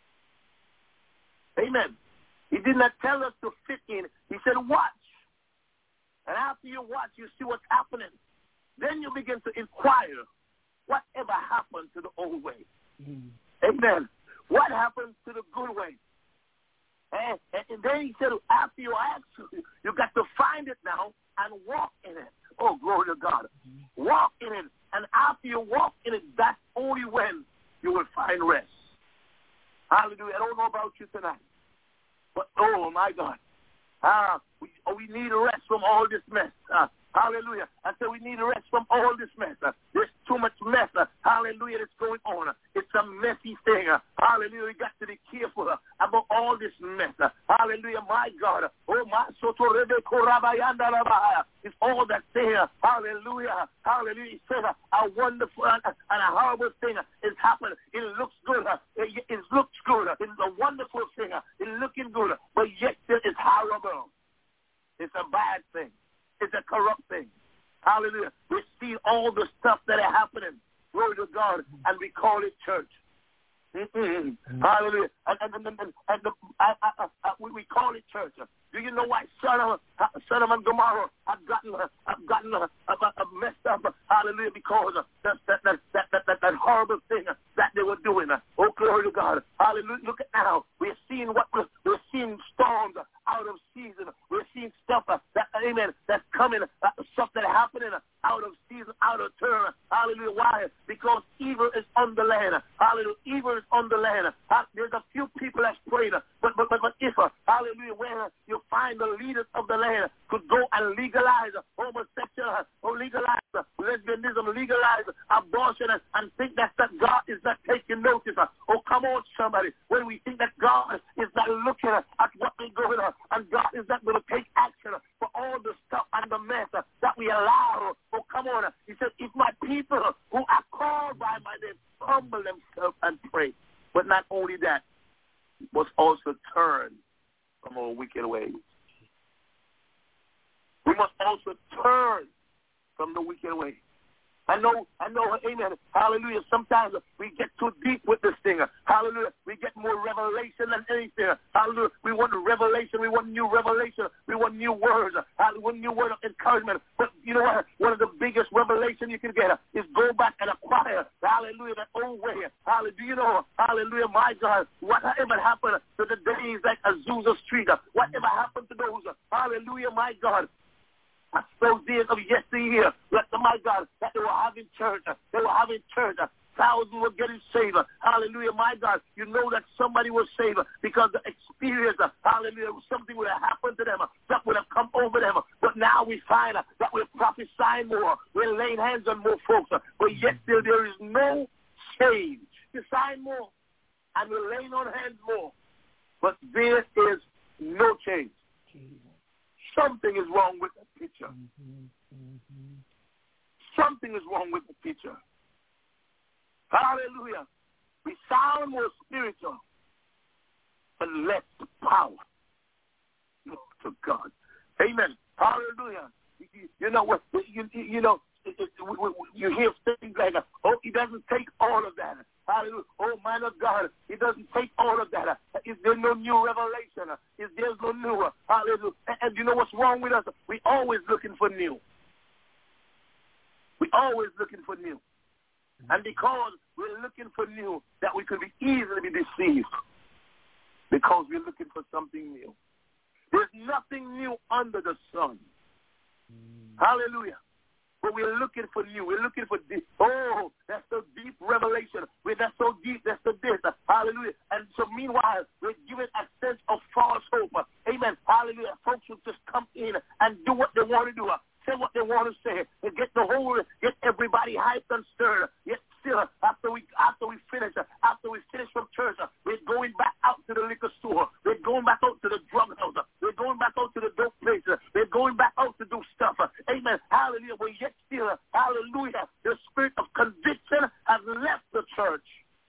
Amen. He did not tell us to fit in. He said watch. And after you watch, you see what's happening. Then you begin to inquire, whatever happened to the old way? Amen. What happened to the good way? And then he said, after you ask, you got to find it now and walk in it. Oh, glory to God. Walk in it. And after you walk in it, that's only when you will find rest. Hallelujah. I don't know about you tonight. But, oh, my God. We need rest from all this mess. Hallelujah. I said we need rest from all this mess. There's too much mess. Hallelujah, that's going on. It's a messy thing. Hallelujah. We got to be careful about all this mess. Hallelujah, my God. Oh, my soto rebe korabayanda rabaya. It's all that's there. Hallelujah. Hallelujah. It says a wonderful and a horrible thing is happening. It looks good. It looks good. It's a wonderful thing. It's looking good. But yet it's horrible. It's a bad thing. It's a corrupt thing. Hallelujah. We see all the stuff that are happening. Glory to God. And we call it church. Mm-hmm. Hallelujah. And we call it church. Do you know why Sodom and Gomorrah have gotten messed up? Hallelujah, because that horrible thing that they were doing. Oh, glory to God. Hallelujah. Look at now. We're seeing storms out of season. We're seeing stuff that's coming, stuff that's happening out of season, out of turn. Hallelujah. Why? Because evil is on the land. Hallelujah. Evil is on the land. There's a few people that's praying, but if, hallelujah, where you find the leaders of the land could go and legalize homosexual, or legalize lesbianism, legalize abortion, and think that God is not taking notice. Oh, come on, somebody. When we think that God is not looking at what we're going on, and God is not going to take action for all the stuff and the mess that we allow. Oh, come on. He said, if my people who are called by my name humble themselves and pray. But not only that, must also turn from our wicked ways. We must also turn from the wicked ways. I know, amen, hallelujah, sometimes we get too deep with this thing, hallelujah, we get more revelation than anything, hallelujah, we want revelation, we want new revelation, we want new words, hallelujah, new word of encouragement, but you know what, one of the biggest revelation you can get is go back and acquire, hallelujah, that old way, hallelujah, do you know, hallelujah, my God, whatever happened to the days like Azusa Street, whatever happened to those, hallelujah, my God, those days of yesteryear, my God, that they were having church. Thousands were getting saved. Hallelujah, my God. You know that somebody was saved because the experience, hallelujah, something would have happened to them. That would have come over them. But now we find that we're prophesying more. We're laying hands on more folks. But yet still there is no change. We sign more and we're laying on hands more. But there is no change. Something is wrong with the picture. Something is wrong with the picture. Hallelujah. We sound more spiritual, but less power. Glory to God. Amen. Hallelujah. You know what? You hear things like, oh, he doesn't take all of that. Hallelujah. Oh, man of God, he doesn't take all of that. Is there no new revelation? Is there no new? Hallelujah. And you know what's wrong with us? We're always looking for new. We're always looking for new. And because we're looking for new, that we could be easily be deceived. Because we're looking for something new. There's nothing new under the sun. Hallelujah. But we're looking for new. We're looking for deep. Oh, that's the deep revelation. That's so deep. That's the this. Hallelujah. And so meanwhile, we're given a sense of false hope. Amen. Hallelujah. Folks will just come in and do what they want to do. Say what they want to say. And get everybody hyped and stirred. Yet still, after we finish from church, we're going back out to the liquor store. We're going back out to the drug house. We're going back out to the dope place. We're going back out to do stuff. Amen. Hallelujah. But yet still, hallelujah, the spirit of conviction has left the church.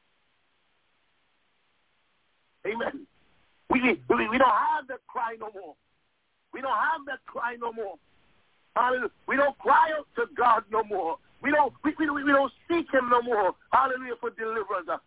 Amen. We don't have that cry no more. We don't have that cry no more. Hallelujah. We don't cry out to God no more. We don't seek Him no more. Hallelujah, for deliverance. I'm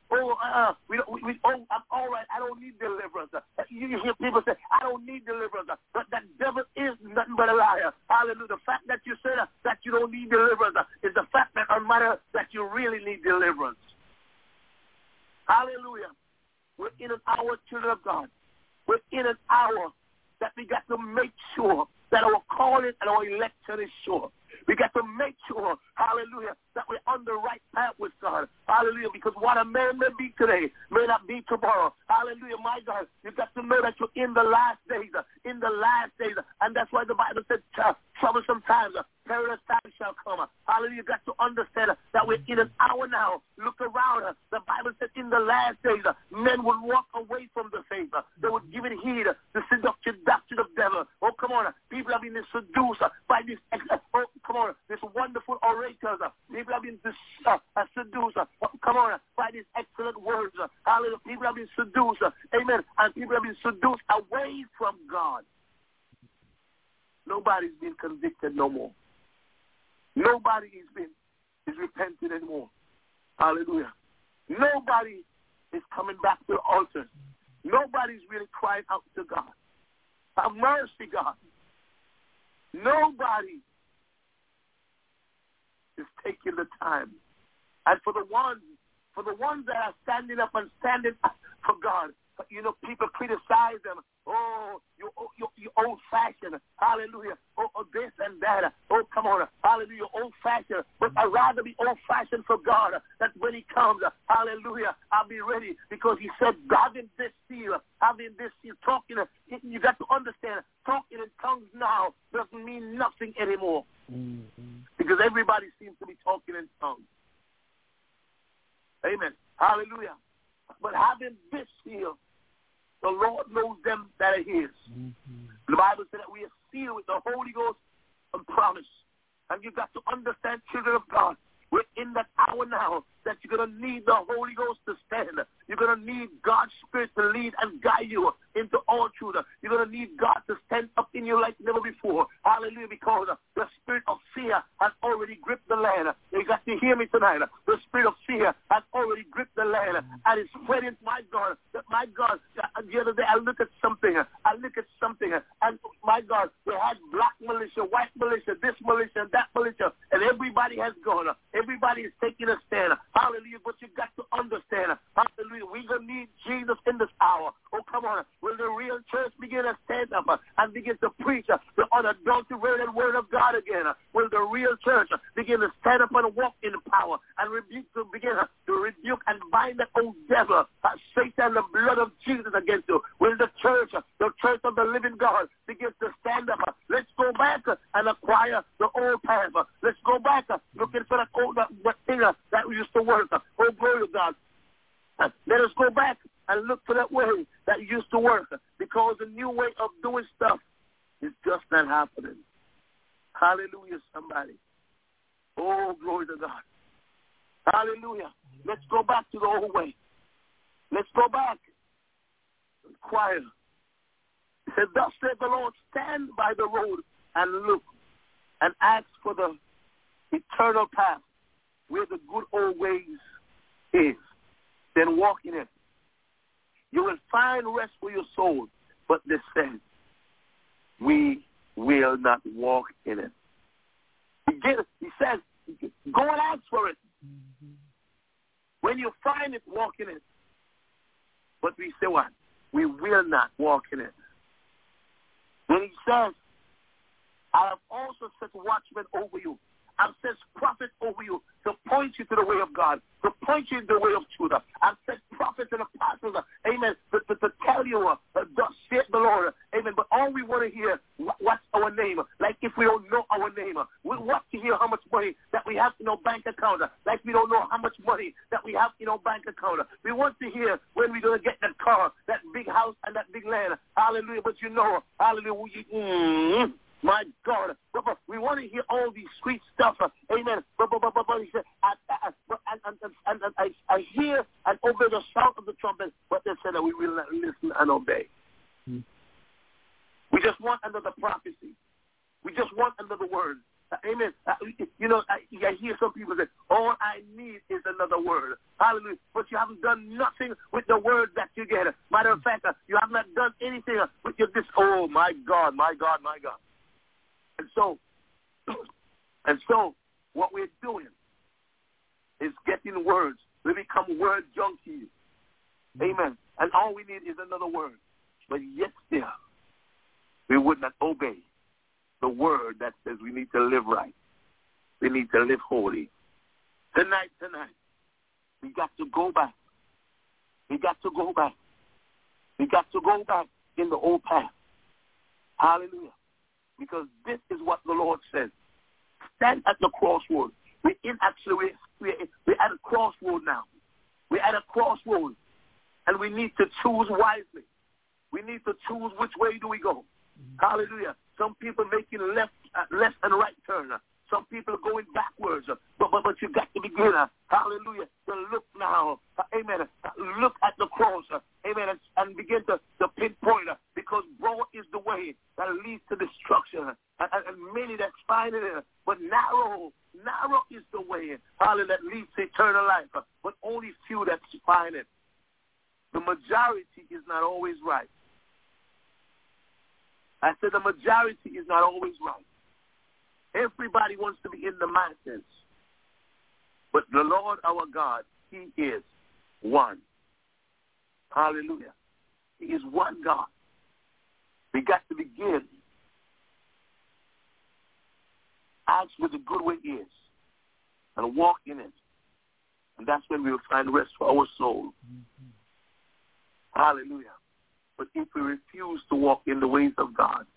all right. I don't need deliverance. You hear people say, I don't need deliverance. But that devil is nothing but a liar. Hallelujah. The fact that you say that you don't need deliverance is the fact that no matter that you really need deliverance. Hallelujah. We're in an hour, children of God. We're in an hour that we got to make sure that our calling and our election is sure. We got to make sure, hallelujah, that we're on the right path with God. Hallelujah, because what a man may be today may not be tomorrow. Hallelujah, my God. You got to know that you're in the last days. And that's why the Bible said, troublesome times, perilous times shall come. Hallelujah, you got to understand that we're in an hour now. Look around. The Bible said in the last days, men will walk away from the faith. They would give it heed to the seductive doctrine of devil. Oh, come on. People have been seduced by this, this wonderful orators. People have been seduced, by these excellent words. Hallelujah. People have been seduced. Amen. And people have been seduced away from God. Nobody's been convicted no more. Nobody is repenting anymore. Hallelujah. Nobody is coming back to the altar. Nobody's really crying out to God. Have mercy, God. Nobody is taking the time. And for the ones that are standing up and standing up for God, you know, people criticize them. Oh, you old-fashioned. Hallelujah. Oh, this and that. Oh, come on. Hallelujah. Old-fashioned. But I'd rather be old-fashioned for God. That when he comes, hallelujah, I'll be ready. Because he said, having this seal, talking, you got to understand, talking in tongues now doesn't mean nothing anymore. Mm-hmm. Because everybody seems to be talking in tongues. Amen. Hallelujah. But having this seal, the Lord knows them that are his. Mm-hmm. The Bible said that we are sealed with the Holy Ghost and promise. And you've got to understand, children of God, we're in that hour now that you're going to need the Holy Ghost to stand. You're going to need God's Spirit to lead and guide you into all truth. You're going to need God to stand up in you like never before. Hallelujah, because the spirit of fear has already gripped the land. You got to hear me tonight. The spirit of fear has already gripped the land. And it's spreading, my God, the other day I look at something, and my God, they had black militia, white militia, this militia, that militia, and everybody has gone. Everybody is taking a stand. Hallelujah, but you got to understand. Hallelujah, we're going to need Jesus in this hour. Oh, come on. Will the real church begin to stand up and begin to preach the unadulterated word of God again? Will the real church begin to stand up and walk in power and begin to rebuke and bind that old devil, Satan, the blood of Jesus against you? Will the church of the living God, begin to stand up? Let's go back and acquire the old path. Let's go back looking for that old thing that we used to work. Oh, glory to God. Let us go back and look for that way that used to work, because the new way of doing stuff is just not happening. Hallelujah, somebody. Oh, glory to God. Hallelujah. Let's go back to the old way. Let's go back. Inquire. He said, thus said the Lord, stand by the road and look and ask for the eternal path where the good old ways is. Then walk in it. You will find rest for your soul. But they said, we will not walk in it. He says, go and ask for it. Mm-hmm. When you find it, walk in it. But we say what? We will not walk in it. Then he says, I have also set watchmen over you. I've set prophets over you to point you to the way of God, to point you in the way of truth. I've set prophets and apostles, amen, to tell you, thus saith the Lord, amen. But all we want to hear, what's our name? Like if we don't know our name. We want to hear how much money that we have in our bank account. Like we don't know how much money that we have in our bank account. We want to hear when we're going to get that car, that big house, and that big land. Hallelujah. But you know, hallelujah, my God, we want to hear all these sweet stuff, amen. But he said, I hear and obey the sound of the trumpet, but they said that we will not listen and obey. Hmm. We just want another prophecy. We just want another word. Amen. You know, I hear some people say, all I need is another word. Hallelujah. But you haven't done nothing with the word that you get. Matter of fact, you have not done anything with your oh, my God, my God, my God. And so what we're doing is getting words. We become word junkies. Amen. And all we need is another word. But yet still, we would not obey the word that says we need to live right. We need to live holy. Tonight, we got to go back. We got to go back. We got to go back in the old path. Hallelujah. Because this is what the Lord says. Stand at the crossroad. We're at a crossroad now. We're at a crossroad. And we need to choose wisely. We need to choose which way do we go. Mm-hmm. Hallelujah. Some people making left and right turn. Some people are going backwards. But you got to begin, hallelujah, to look now. Amen. Look at the cross. Amen. And begin to pinpoint. Because broad is the way that leads to destruction. And many that's finding it. But narrow is the way, hallelujah, that leads to eternal life. But only few that's find it. The majority is not always right. I said the majority is not always right. Everybody wants to be in the masses. But the Lord our God, he is one. Hallelujah. He is one God. We got to begin. Ask what the good way is and walk in it. And that's when we will find rest for our soul. Mm-hmm. Hallelujah. But if we refuse to walk in the ways of God,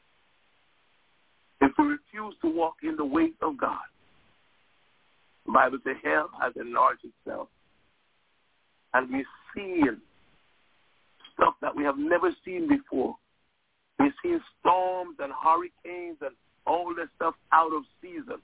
if we refuse to walk in the ways of God, the Bible says hell has enlarged itself. And we're seeing stuff that we have never seen before. We're seeing storms and hurricanes and all that stuff out of season.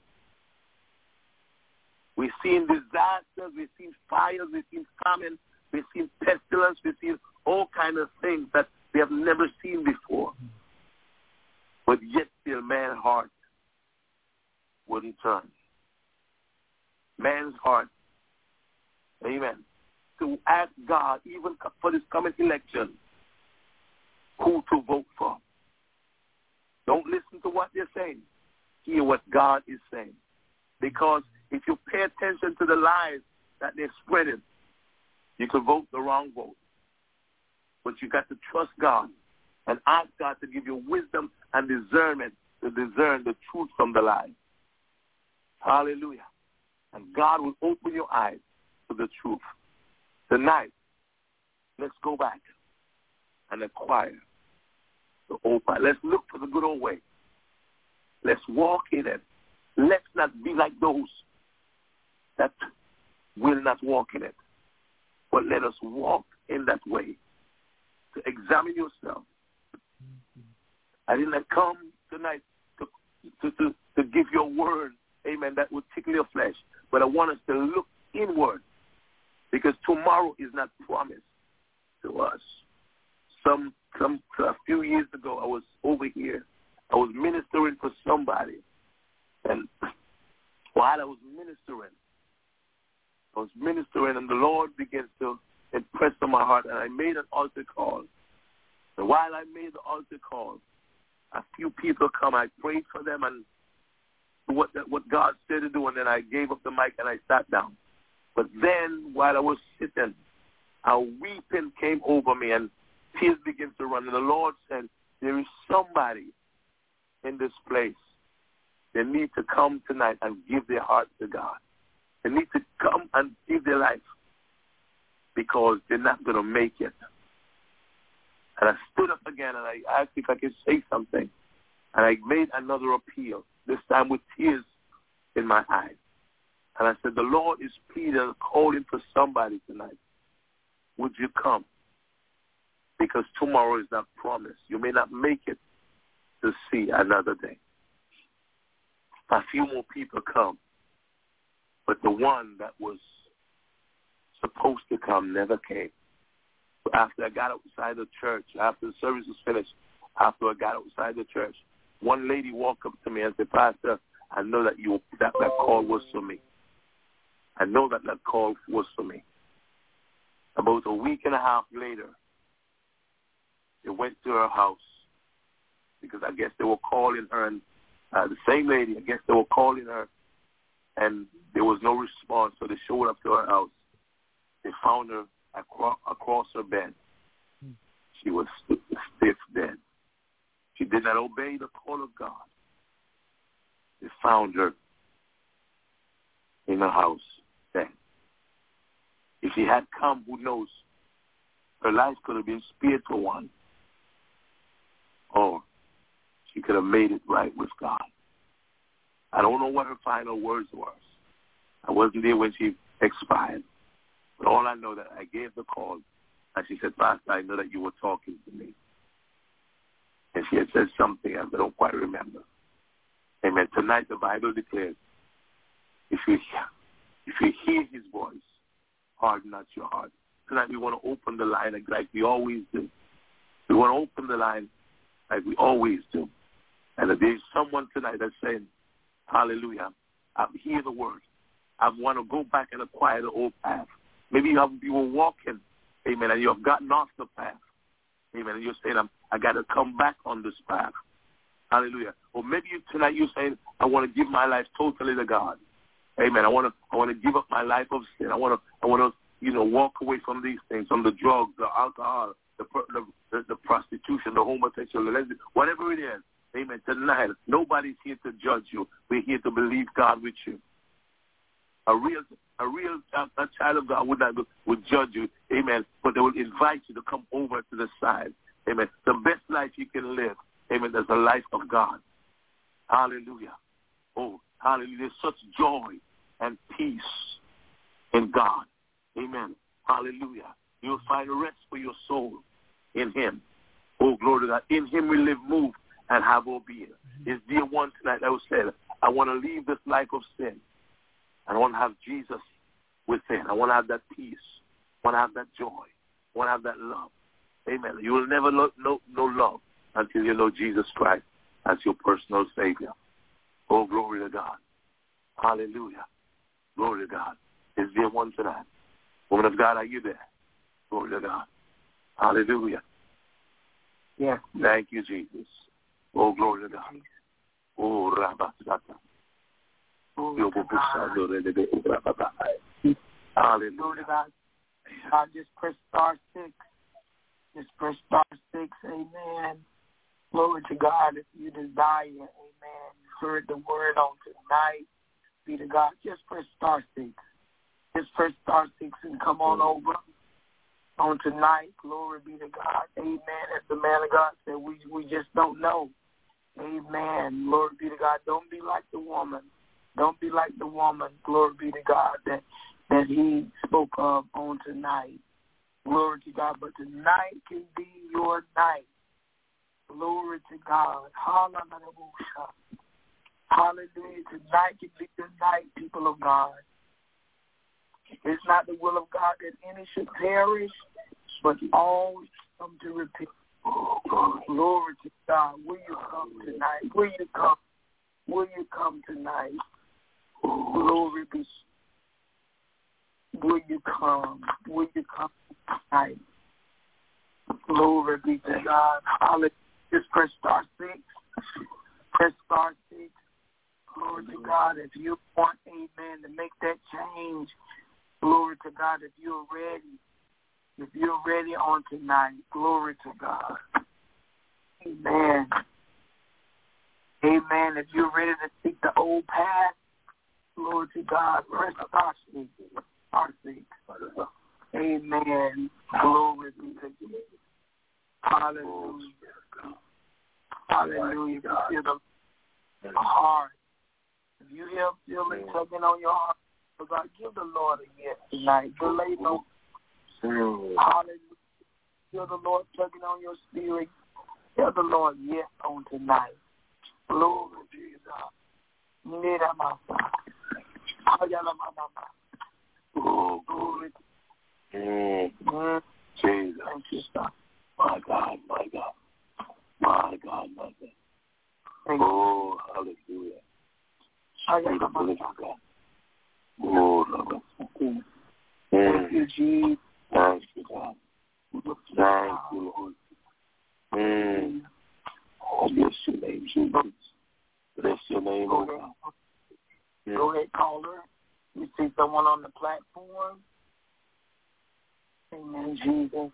We've seen disasters, we've seen fires, we've seen famine, we've seen pestilence, we've seen all kinds of things that we have never seen before. But yet still man's heart wouldn't turn. Man's heart, amen, to ask God, even for this coming election, who to vote for. Don't listen to what they're saying. Hear what God is saying. Because if you pay attention to the lies that they're spreading, you could vote the wrong vote. But you got to trust God and ask God to give you wisdom and discernment to discern the truth from the lie. Hallelujah. And God will open your eyes to the truth. Tonight, let's go back and acquire the old path. Let's look for the good old way. Let's walk in it. Let's not be like those that will not walk in it. But let us walk in that way. To examine yourself. I did not come tonight to give you a word, amen, that would tickle your flesh. But I want us to look inward. Because tomorrow is not promised to us. A few years ago, I was over here. I was ministering for somebody. And while I was ministering, and the Lord began to impress on my heart, and I made an altar call. And while I made the altar call, a few people come. I prayed for them and what God said to do, and then I gave up the mic and I sat down. But then, while I was sitting, a weeping came over me and tears began to run. And the Lord said, there is somebody in this place. They need to come tonight and give their heart to God. They need to come and give their life because they're not going to make it. And I stood up again and I asked if I could say something. And I made another appeal, this time with tears in my eyes. And I said, the Lord is pleading and calling for somebody tonight. Would you come? Because tomorrow is not promised. You may not make it to see another day. A few more people come. But the one that was supposed to come never came. After I got outside the church, after the service was finished, after I got outside the church, one lady walked up to me and said, Pastor, I know that that call was for me. I know that call was for me. About a week and a half later, they went to her house because I guess they were calling her, and the same lady, I guess they were calling her, and there was no response, so they showed up to her house. They found her across her bed. She was stiff dead. She did not obey the call of God. They found her in her house dead. If she had come, who knows? Her life could have been spared for one. Or she could have made it right with God. I don't know what her final words was. I wasn't there when she expired. But all I know that I gave the call, and she said, Pastor, I know that you were talking to me. And she had said something I don't quite remember. Amen. Tonight the Bible declares, if you hear his voice, harden not your heart. Tonight we want to open the line like we always do. We want to open the line like we always do. And if there's someone tonight that's saying, hallelujah, I hear the word. I want to go back and acquire the old path. Maybe you were walking, amen, and you have gotten off the path. Amen. And you're saying, I got to come back on this path. Hallelujah. Or maybe tonight you're saying, I want to give my life totally to God. Amen. I want to give up my life of sin. I want to walk away from these things, from the drugs, the alcohol, the prostitution, the homosexual, the lesbian, whatever it is. Amen. Tonight, nobody's here to judge you. We're here to believe God with you. A real child of God would judge you. Amen. But they will invite you to come over to the side. Amen. The best life you can live. Amen. That's the life of God. Hallelujah. Oh, hallelujah. There's such joy and peace in God. Amen. Hallelujah. You'll find rest for your soul in him. Oh, glory to God. In him we live, move, and have our being. His dear one tonight that was said, I want to leave this life of sin. I want to have Jesus within. I want to have that peace. I want to have that joy. I want to have that love. Amen. You will never know love until you know Jesus Christ as your personal Savior. Oh, glory to God. Hallelujah. Glory to God. His dear one tonight. Woman of God, are you there? Glory to God. Hallelujah. Yes. Thank you, Jesus. Oh, glory to God. Oh, Rabasata. Hallelujah. Just press star 6. Just press star 6. Amen. Glory to God. If you desire, amen, you heard the word on tonight. Be to God. Just press star 6. Just press star 6 and come on over on tonight. Glory be to God. Amen. As the man of God said, we just don't know. Amen. Glory be to God. Don't be like the woman. Don't be like the woman. Glory be to God that he spoke of on tonight. Glory to God. But tonight can be your night. Glory to God. Hallelujah. Hallelujah. Tonight can be your night, people of God. It's not the will of God that any should perish, but all come to repent. Glory to God. Will you come tonight? Will you come? Will you come tonight? Glory be. Will you come? Will you come tonight? Glory be to God. Hallelujah. Just press star 6. Press star 6. Glory to God. If you want, amen, to make that change, glory to God. If you're ready on tonight, glory to God. Amen. Amen. If you're ready to seek the old path, glory to God. Press star 6. Star 6. Amen. Glory be to God. Hallelujah. Hallelujah. Feel the heart. If you feel it tugging on your heart, God, give the Lord a yes tonight. Delay no. Hallelujah. Feel the Lord tugging on your spirit. Tell the Lord yes on tonight. Glory to God. Oh, glory. Jesus. Thank you, sir. My God, my God. My God, my God. Oh, hallelujah. Spirit of the living God. Oh, Lord. Thank you, Jesus. Thank you, God. Thank you, Lord. Oh, bless your name, Jesus. Bless your name, oh God. Go ahead, caller. You see someone on the platform? Amen, Jesus.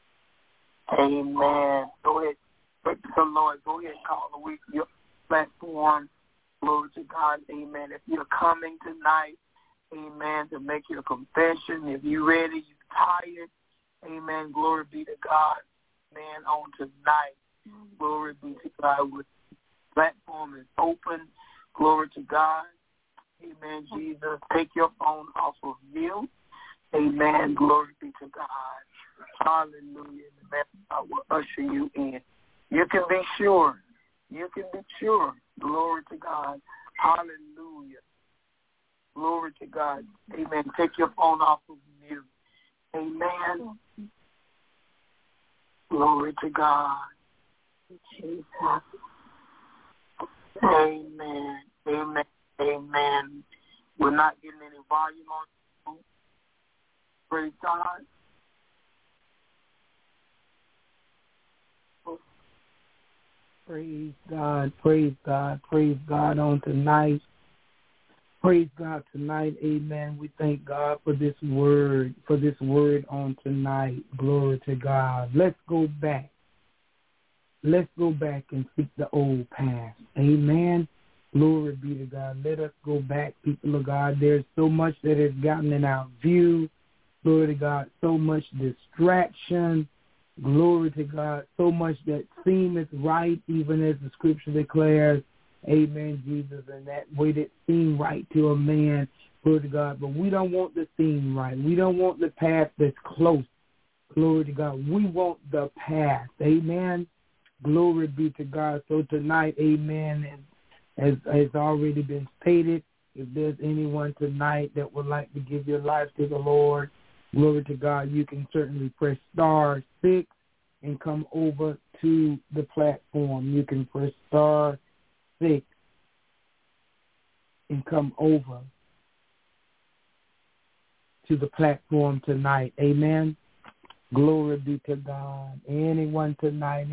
Amen. Go ahead. Praise the Lord. Go ahead, caller. Your platform. Glory to God. Amen. If you're coming tonight, amen, to make your confession, if you're ready, you're tired, amen, glory be to God. Man, on tonight, glory be to God. The platform is open. Glory to God. Amen, Jesus. Take your phone off of mute. Amen. Glory be to God. Hallelujah. I will usher you in. You can be sure. You can be sure. Glory to God. Hallelujah. Glory to God. Amen. Take your phone off of mute. Amen. Glory to God. Jesus. Amen. Amen. Amen. We're not getting any volume on. Praise God. Praise God, praise God, praise God on tonight. Praise God tonight, amen. We thank God for this word on tonight. Glory to God. Let's go back. Let's go back and seek the old past. Amen. Glory be to God. Let us go back, people of God. There's so much that has gotten in our view. Glory to God. So much distraction. Glory to God. So much that seemeth right, even as the scripture declares. Amen, Jesus. And that way that seem right to a man. Glory to God. But we don't want the seem right. We don't want the path that's close. Glory to God. We want the path. Amen. Glory be to God. So tonight, amen, as already been stated, if there's anyone tonight that would like to give your life to the Lord, glory to God, you can certainly press *6 and come over to the platform. You can press *6 and come over to the platform tonight. Amen. Glory be to God. Anyone tonight.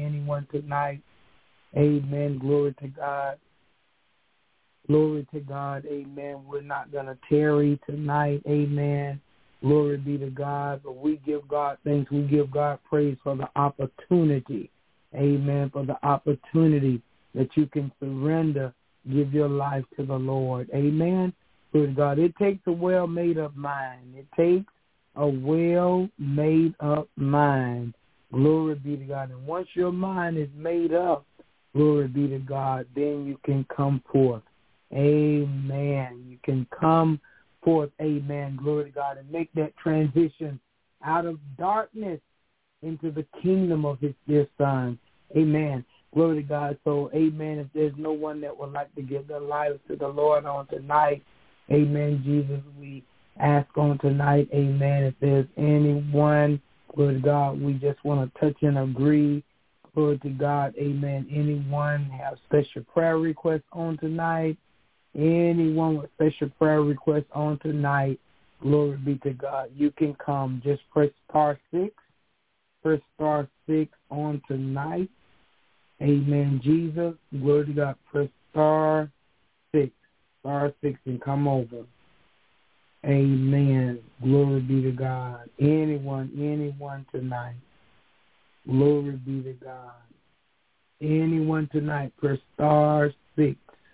Amen. Glory to God. Glory to God. Amen. We're not going to tarry tonight. Amen. Glory be to God. But we give God thanks. We give God praise for the opportunity. Amen. For the opportunity that you can surrender, give your life to the Lord. Amen. Glory to God. It takes a well-made-up mind. It takes a well-made-up mind. Glory be to God. And once your mind is made up, glory be to God, then you can come forth. Amen. You can come forth, amen, glory to God, and make that transition out of darkness into the kingdom of his dear Son. Amen. Glory to God. So, amen, if there's no one that would like to give their lives to the Lord on tonight, amen, Jesus, we ask on tonight, amen, if there's anyone, glory to God, we just want to touch and agree, glory to God, amen, anyone have special prayer requests on tonight, anyone with special prayer requests on tonight, glory be to God, you can come, just press *6, press *6 on tonight, amen, Jesus, glory to God, press *6 and come over. Amen. Glory be to God. Anyone tonight. Glory be to God. Anyone tonight, press *6.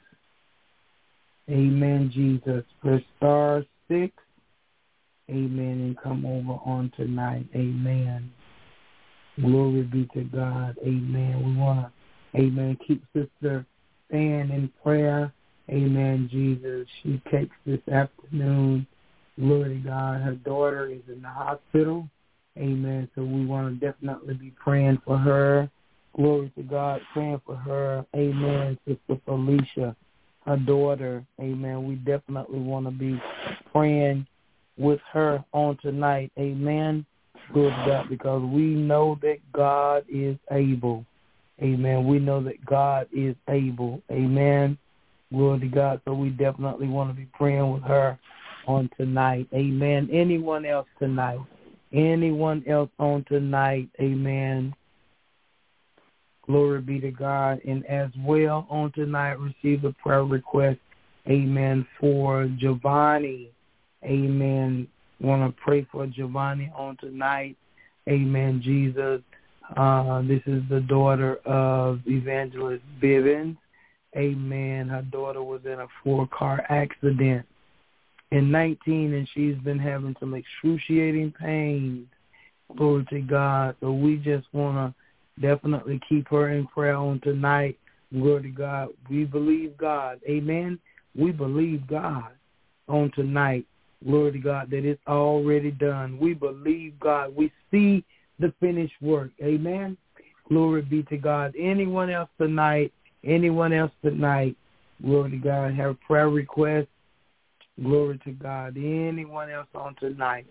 Amen, Jesus. Press *6. Amen, and come over on tonight. Amen. Glory be to God. Amen. We want to, amen, keep Sister Ann in prayer. Amen, Jesus. She takes this afternoon. Glory to God. Her daughter is in the hospital. Amen. So we want to definitely be praying for her. Glory to God. Praying for her. Amen. Sister Felicia, her daughter. Amen. We definitely want to be praying with her on tonight. Amen. Glory to God, because we know that God is able. Amen. We know that God is able. Amen. Glory to God. So we definitely want to be praying with her on tonight. Amen. Anyone else tonight? Anyone else on tonight? Amen. Glory be to God. And as well on tonight, receive a prayer request. Amen. For Giovanni. Amen. Want to pray for Giovanni on tonight. Amen. Jesus. This is the daughter of Evangelist Bivens. Amen. Her daughter was in a 4-car accident in 19, and she's been having some excruciating pain. Glory to God. So we just want to definitely keep her in prayer on tonight. Glory to God. We believe God. Amen. We believe God on tonight. Glory to God, that it's already done. We believe God. We see the finished work. Amen. Glory be to God. Anyone else tonight? Anyone else tonight? Glory to God. Have prayer requests. Glory to God. Anyone else on tonight?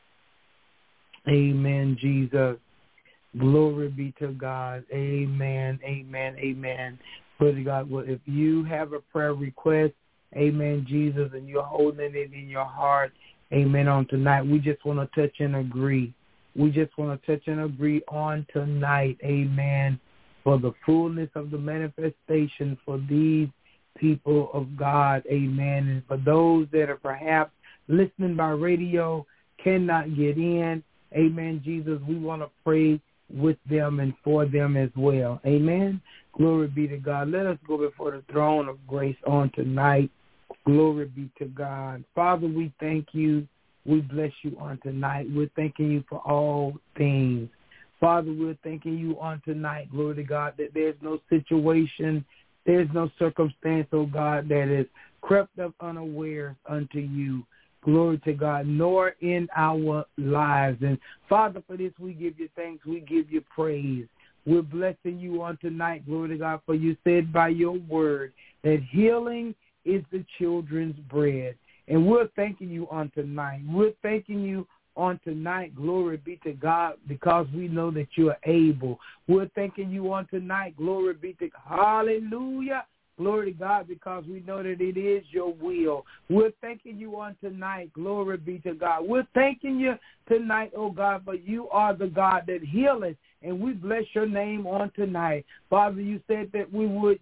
Amen, Jesus. Glory be to God. Amen, amen, amen. Glory to God. Well, if you have a prayer request, amen, Jesus, and you're holding it in your heart, amen, on tonight, we just want to touch and agree. We just want to touch and agree on tonight, amen, for the fullness of the manifestation for these people of God. Amen. And for those that are perhaps listening by radio, cannot get in, amen, Jesus, we want to pray with them and for them as well. Amen. Glory be to God. Let us go before the throne of grace on tonight. Glory be to God. Father, we thank you. We bless you on tonight. We're thanking you for all things. Father, we're thanking you on tonight, glory to God, that there's no situation, there's no circumstance, oh God, that is crept up unaware unto you. Glory to God, nor in our lives. And Father, for this we give you thanks, we give you praise. We're blessing you on tonight, glory to God, for you said by your word that healing is the children's bread. And we're thanking you on tonight. We're thanking you on tonight, glory be to God, because we know that you are able. We're thanking you on tonight, glory be to God. Hallelujah. Glory to God, because we know that it is your will. We're thanking you on tonight. Glory be to God. We're thanking you tonight, oh God, for you are the God that healeth, and we bless your name on tonight. Father, you said that we would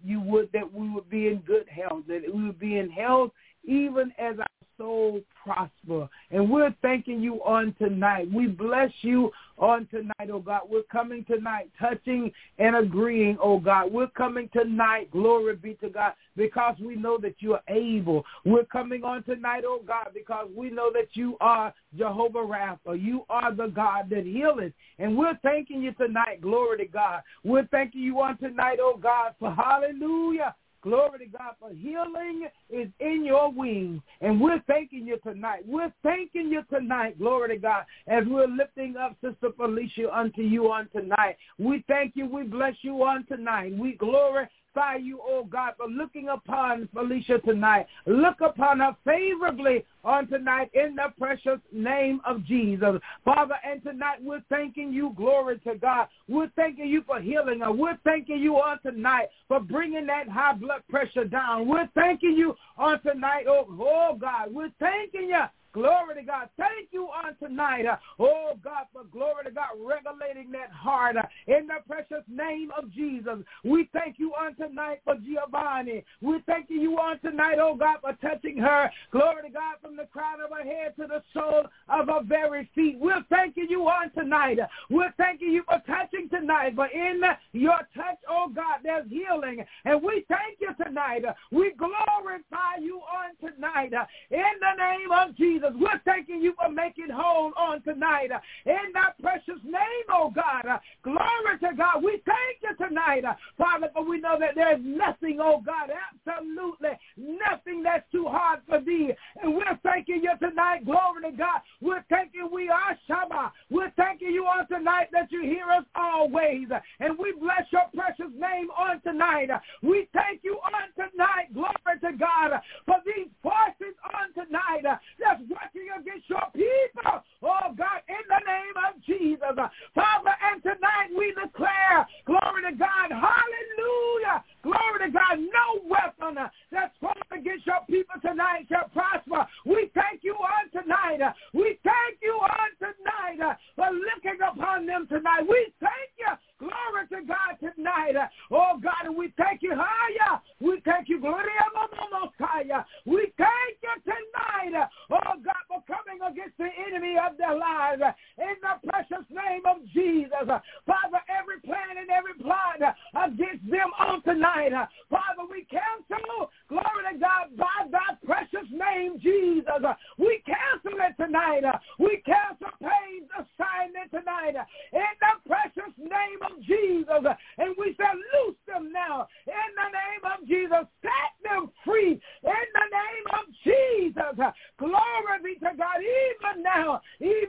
be in good health, that we would be in health even as our soul prosper. And we're thanking you on tonight. We bless you on tonight, oh God. We're coming tonight touching and agreeing, oh God. We're coming tonight, glory be to God, because we know that you are able. We're coming on tonight, oh God, because we know that you are Jehovah Rapha. You are the God that healeth. And we're thanking you tonight, glory to God. We're thanking you on tonight, oh God, for hallelujah. Glory to God, for healing is in your wings. And we're thanking you tonight. We're thanking you tonight, glory to God, as we're lifting up Sister Felicia unto you on tonight. We thank you. We bless you on tonight. We glorify you, oh God, for looking upon Felicia tonight. Look upon her favorably on tonight in the precious name of Jesus. Father, and tonight we're thanking you, glory to God. We're thanking you for healing her. We're thanking you on tonight for bringing that high blood pressure down. We're thanking you on tonight, oh God. We're thanking you. Glory to God. Thank you on tonight, oh God, for glory to God, regulating that heart in the precious name of Jesus. We thank you on tonight for Giovanni. We thank you on tonight, oh God, for touching her. Glory to God, from the crown of her head to the sole of her very feet. We're thanking you on tonight. We're thanking you for touching tonight. For in your touch, oh God, there's healing. And we thank you tonight. We glorify you on tonight. In the name of Jesus. We're thanking you for making whole on tonight. In that precious name, oh God. Glory to God. We thank you tonight, Father, for we know that there's nothing, oh God, absolutely nothing that's too hard for thee. And we're thanking you tonight. Glory to God. We're thanking we are Shabbat. We're thanking you on tonight that you hear us always. And we bless your precious name on tonight. We thank you on tonight. Glory to God for these forces on tonight that's working against your people. Oh God, in the name of Jesus. Father, and tonight we declare, glory to God, hallelujah, glory to God, no weapon that's formed against your people tonight shall prosper. We thank you on tonight. We thank you on tonight for looking upon them tonight. We thank you. Glory to God tonight. Oh God, and we thank you higher. We thank you, Gloria Messiah. We thank you tonight, oh God, for coming against the enemy of their lives. In the precious name of Jesus. Father, every plan and every plot against them on tonight. Father, we cancel, glory to God, by thy precious name, Jesus. We cancel it tonight. We cancel Payne's assignment tonight. In the precious name of Jesus. And we say, loose them now. In the name of Jesus. Set them free. In the name of Jesus. Glory be to God. Even now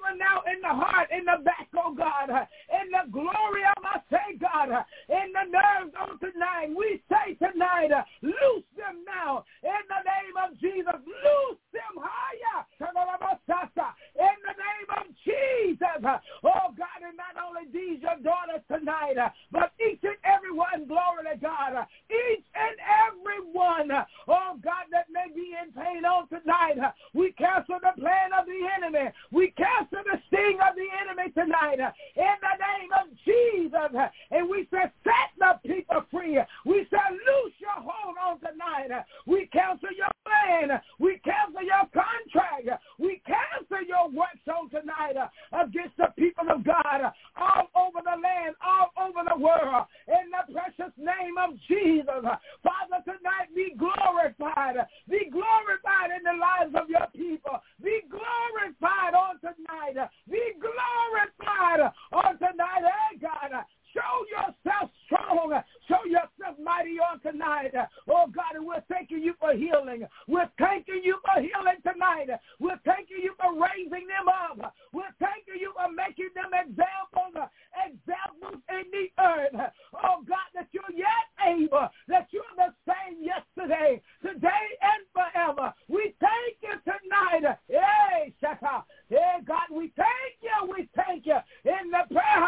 in the heart, in the back, oh God. In the glory of my say, God. In the nerves on tonight. We say tonight, loose them now. In the name of Jesus. Loose them higher. In the name of Jesus. Oh, God, and not only these, your daughters tonight, but each and every one, glory to God, each and every one, oh, God, that may be in pain on tonight, we cancel the plan of the enemy. We cancel the sting of the enemy tonight in the name of Jesus. And we say, set the people free. We say, loose your hold on tonight. We cancel your plan. We cancel your contract. We cancel your works on tonight against the people of God all over the land, all over the world. In the precious name of Jesus, Father, tonight be glorified. Be glorified in the lives of your people. Be glorified on tonight. Be glorified on tonight. Hey, God, show yourself strong. Show yourself mighty on tonight. Oh, God, and we're thanking you for healing. We're thanking you for healing tonight. We're thanking you for raising them up. We're thanking you for making them examples in the earth. Oh, God, that you're yet able, that you're the same yesterday, today, and forever. We thank you tonight. Hey, Shaka. Hey, God, we thank you. We thank you. In the prayer,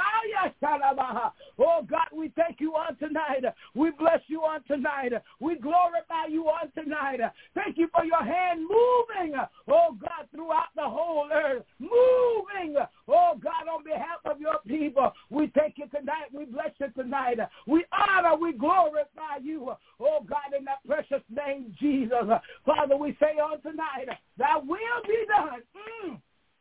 oh, God, we thank you on tonight. We bless you on tonight. We glorify you on tonight. Thank you for your hand moving, oh, God, throughout the whole earth. Moving, oh, God, on behalf of your people. We thank you tonight. We bless you tonight. We honor, we glorify you, oh, God, in that precious name, Jesus. Father, we say on tonight, thy will be done.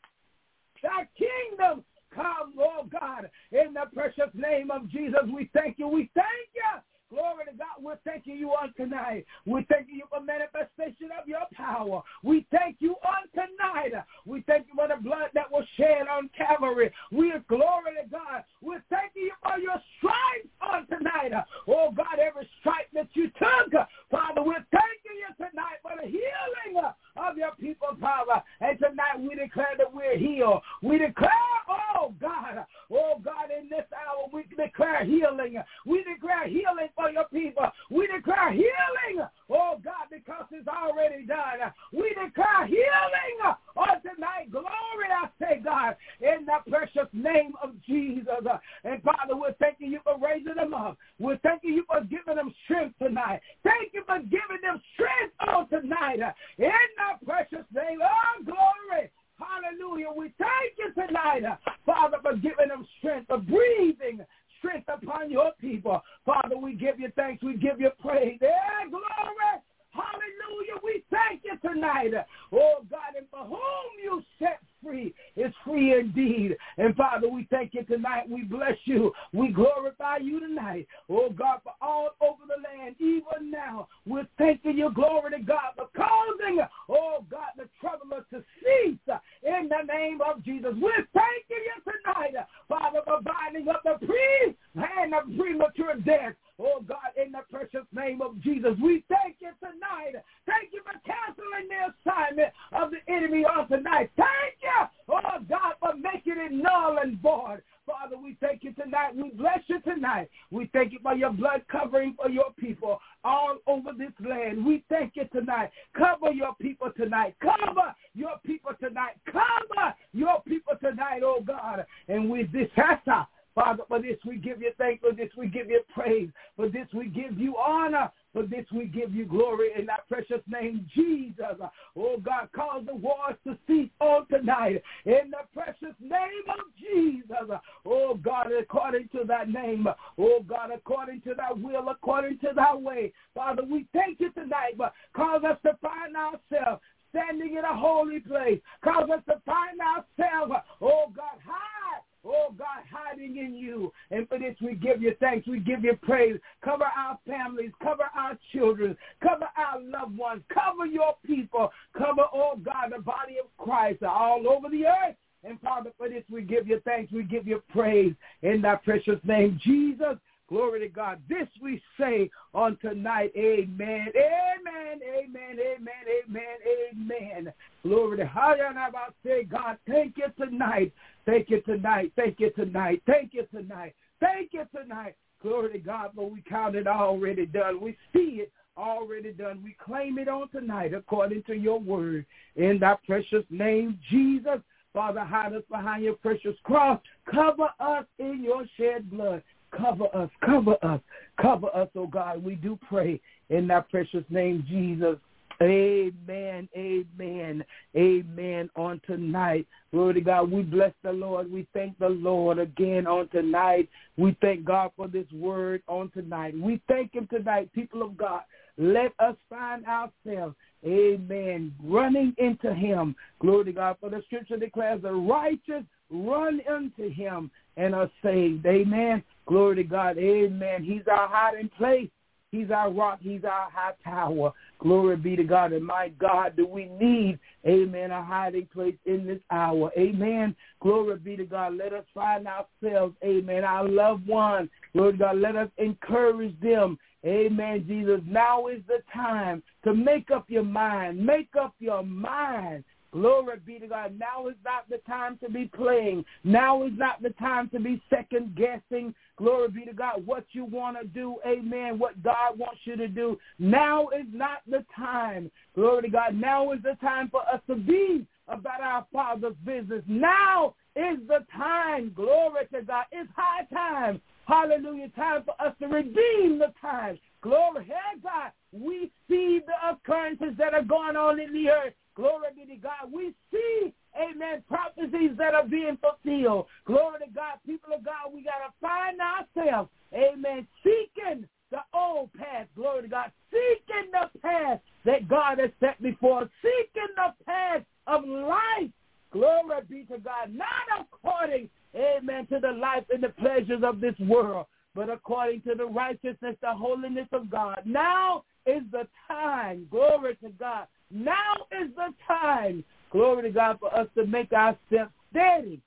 Thy kingdom come, oh God, in the precious name of Jesus. We thank you. We thank you. Glory to God. We're thanking you on tonight. We're thanking you for manifestation of your power. We thank you on tonight. We thank you for the blood that was shed on Calvary. We are glory to God. We're thanking you for your stripes on tonight. Oh God, every stripe that you took, Father, we're thanking you tonight for the healing of your people, Father. And tonight we declare that we're healed. We declare, oh God, in this hour we declare healing. We declare healing for your people. We declare healing, oh God, because it's already done. We declare healing on tonight. Glory, I say, God, in the precious name of Jesus. And Father, we're thanking you for raising them up. We're thanking you for giving them strength tonight. Thank you for giving them strength on tonight. In the precious name, oh glory. Hallelujah. We thank you tonight, Father, for giving them strength, for breathing strength upon your people. Father, we give you thanks. We give you praise. Yeah, glory. Hallelujah. We thank you tonight. Oh, God, and for whom you set free is free indeed. And, Father, we thank you tonight. We bless you. We glorify you tonight. Oh, God, for all over the land, even now, we're thanking you, glory to God, for causing, oh, God, the troubler to cease in the name of Jesus. We're thanking you tonight, Father, for binding up the hand of premature death. Oh, God, in the precious name of Jesus, we thank you tonight. Thank you for canceling the assignment of the enemy on tonight. Thank you, oh, God, for making it null and void. Father, we thank you tonight. We bless you tonight. We thank you for your blood covering for your people all over this land. We thank you tonight. Cover your people tonight. Cover your people tonight. Cover your people tonight, oh, God. And with this, Father, for this we give you thanks. For this we give you praise. For this we give you honor. For this we give you glory in that precious name, Jesus. Oh, God, cause the wars to cease on tonight in the precious name of Jesus. Oh, God, according to that name. Oh, God, according to thy will, according to thy way. Father, we thank you tonight, but cause us to find ourselves standing in a holy place. Cause us to find ourselves, oh, God, high. Oh, God, hiding in you. And for this, we give you thanks. We give you praise. Cover our families. Cover our children. Cover our loved ones. Cover your people. Cover, oh, God, the body of Christ all over the earth. And, Father, for this, we give you thanks. We give you praise in that precious name, Jesus. Glory to God. This we say on tonight. Amen. Amen. Amen. Amen. Amen. Amen. Glory to God. Say, God, thank you tonight. Thank you tonight. Thank you tonight. Thank you tonight. Thank you tonight. Glory to God, for we count it already done. We see it already done. We claim it on tonight according to your word. In that precious name, Jesus. Father, hide us behind your precious cross. Cover us in your shed blood. Cover us, cover us, cover us, oh God. We do pray in that precious name, Jesus. Amen, amen, amen on tonight. Glory to God. We bless the Lord. We thank the Lord again on tonight. We thank God for this word on tonight. We thank him tonight, people of God. Let us find ourselves, amen, running into him. Glory to God. For the scripture declares the righteous run unto him and are saved. Amen. Glory to God. Amen. He's our hiding place. He's our rock. He's our high tower. Glory be to God. And my God, do we need, amen, a hiding place in this hour. Amen. Glory be to God. Let us find ourselves, amen, our loved ones. Glory to God. Let us encourage them. Amen, Jesus. Now is the time to make up your mind. Make up your mind. Glory be to God. Now is not the time to be playing. Now is not the time to be second guessing. Glory be to God. What you want to do, amen, what God wants you to do. Now is not the time. Glory to God. Now is the time for us to be about our Father's business. Now is the time. Glory to God. It's high time. Hallelujah. Time for us to redeem the time. Glory. Hey, God. We see the occurrences that are going on in the earth. Glory be to God. We see, amen, prophecies that are being fulfilled. Glory to God. People of God, we got to find ourselves, amen, seeking the old path. Glory to God. Seeking the path that God has set before us. Seeking the path of life. Glory be to God. Not according, amen, to the life and the pleasures of this world, but according to the righteousness, the holiness of God. Now is the time. Glory to God. Now is the time, glory to God, for us to make our steps steady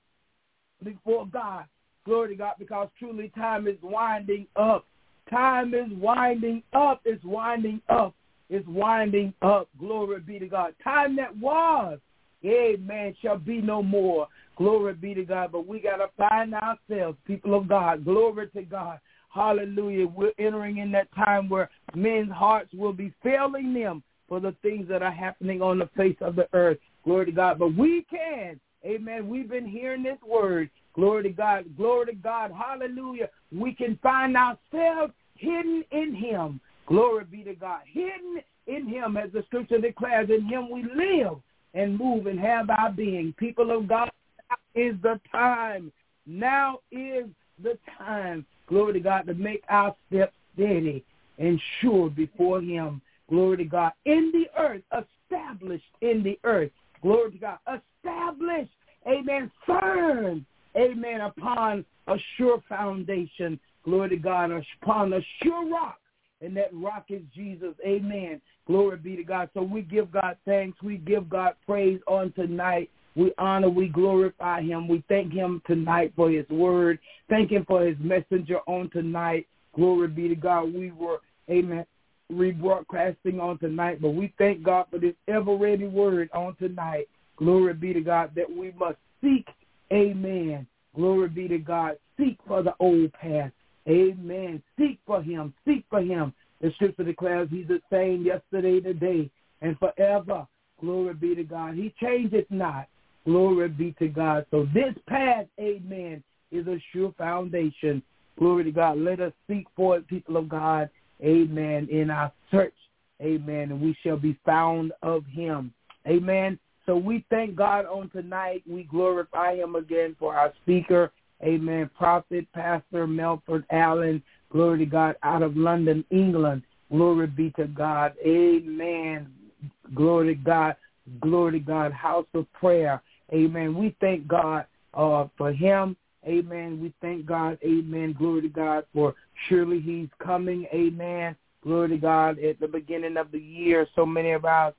before God. Glory to God, because truly time is winding up. Time is winding up. It's winding up. It's winding up. Glory be to God. Time that was, amen, shall be no more. Glory be to God. But we got to find ourselves, people of God. Glory to God. Hallelujah. We're entering in that time where men's hearts will be failing them for the things that are happening on the face of the earth. Glory to God. But we can, amen, we've been hearing this word. Glory to God. Glory to God. Hallelujah. We can find ourselves hidden in him. Glory be to God. Hidden in him, as the scripture declares, in him we live and move and have our being. People of God, now is the time. Now is the time. Glory to God, to make our steps steady and sure before him. Glory to God. In the earth, established in the earth. Glory to God. Established, amen, firm, amen, upon a sure foundation. Glory to God. Upon a sure rock. And that rock is Jesus. Amen. Glory be to God. So we give God thanks. We give God praise on tonight. We honor, we glorify him. We thank him tonight for his word. Thank him for his messenger on tonight. Glory be to God. We were, amen, rebroadcasting on tonight, but we thank God for this ever-ready word on tonight. Glory be to God, that we must seek, amen. Glory be to God. Seek for the old path. Amen. Seek for him. Seek for him. The scripture declares he's the same yesterday, today, and forever. Glory be to God. He changeth not. Glory be to God. So this path, amen, is a sure foundation. Glory to God. Let us seek for it, people of God. Amen. In our search. Amen. And we shall be found of him. Amen. So we thank God on tonight. We glorify him again for our speaker. Amen. Prophet, Pastor Melford Allen. Glory to God, out of London, England. Glory be to God. Amen. Glory to God. Glory to God. House of prayer. Amen. We thank God for him. Amen. We thank God. Amen. Glory to God for surely he's coming. Amen. Glory to God. At the beginning of the year, so many of our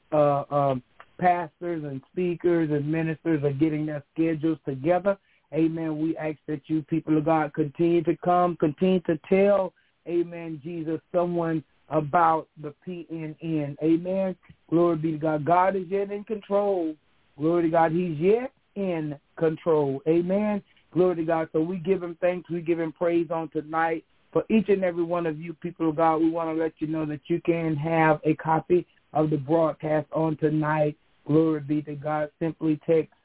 pastors and speakers and ministers are getting their schedules together. Amen. We ask that you, people of God, continue to come, continue to tell, amen, Jesus, someone about the PNN. Amen. Glory be to God. God is yet in control. Glory to God. He's yet in control. Amen. Glory to God. So we give him thanks. We give him praise on tonight. For each and every one of you, people of God, we want to let you know that you can have a copy of the broadcast on tonight. Glory be to God. Simply text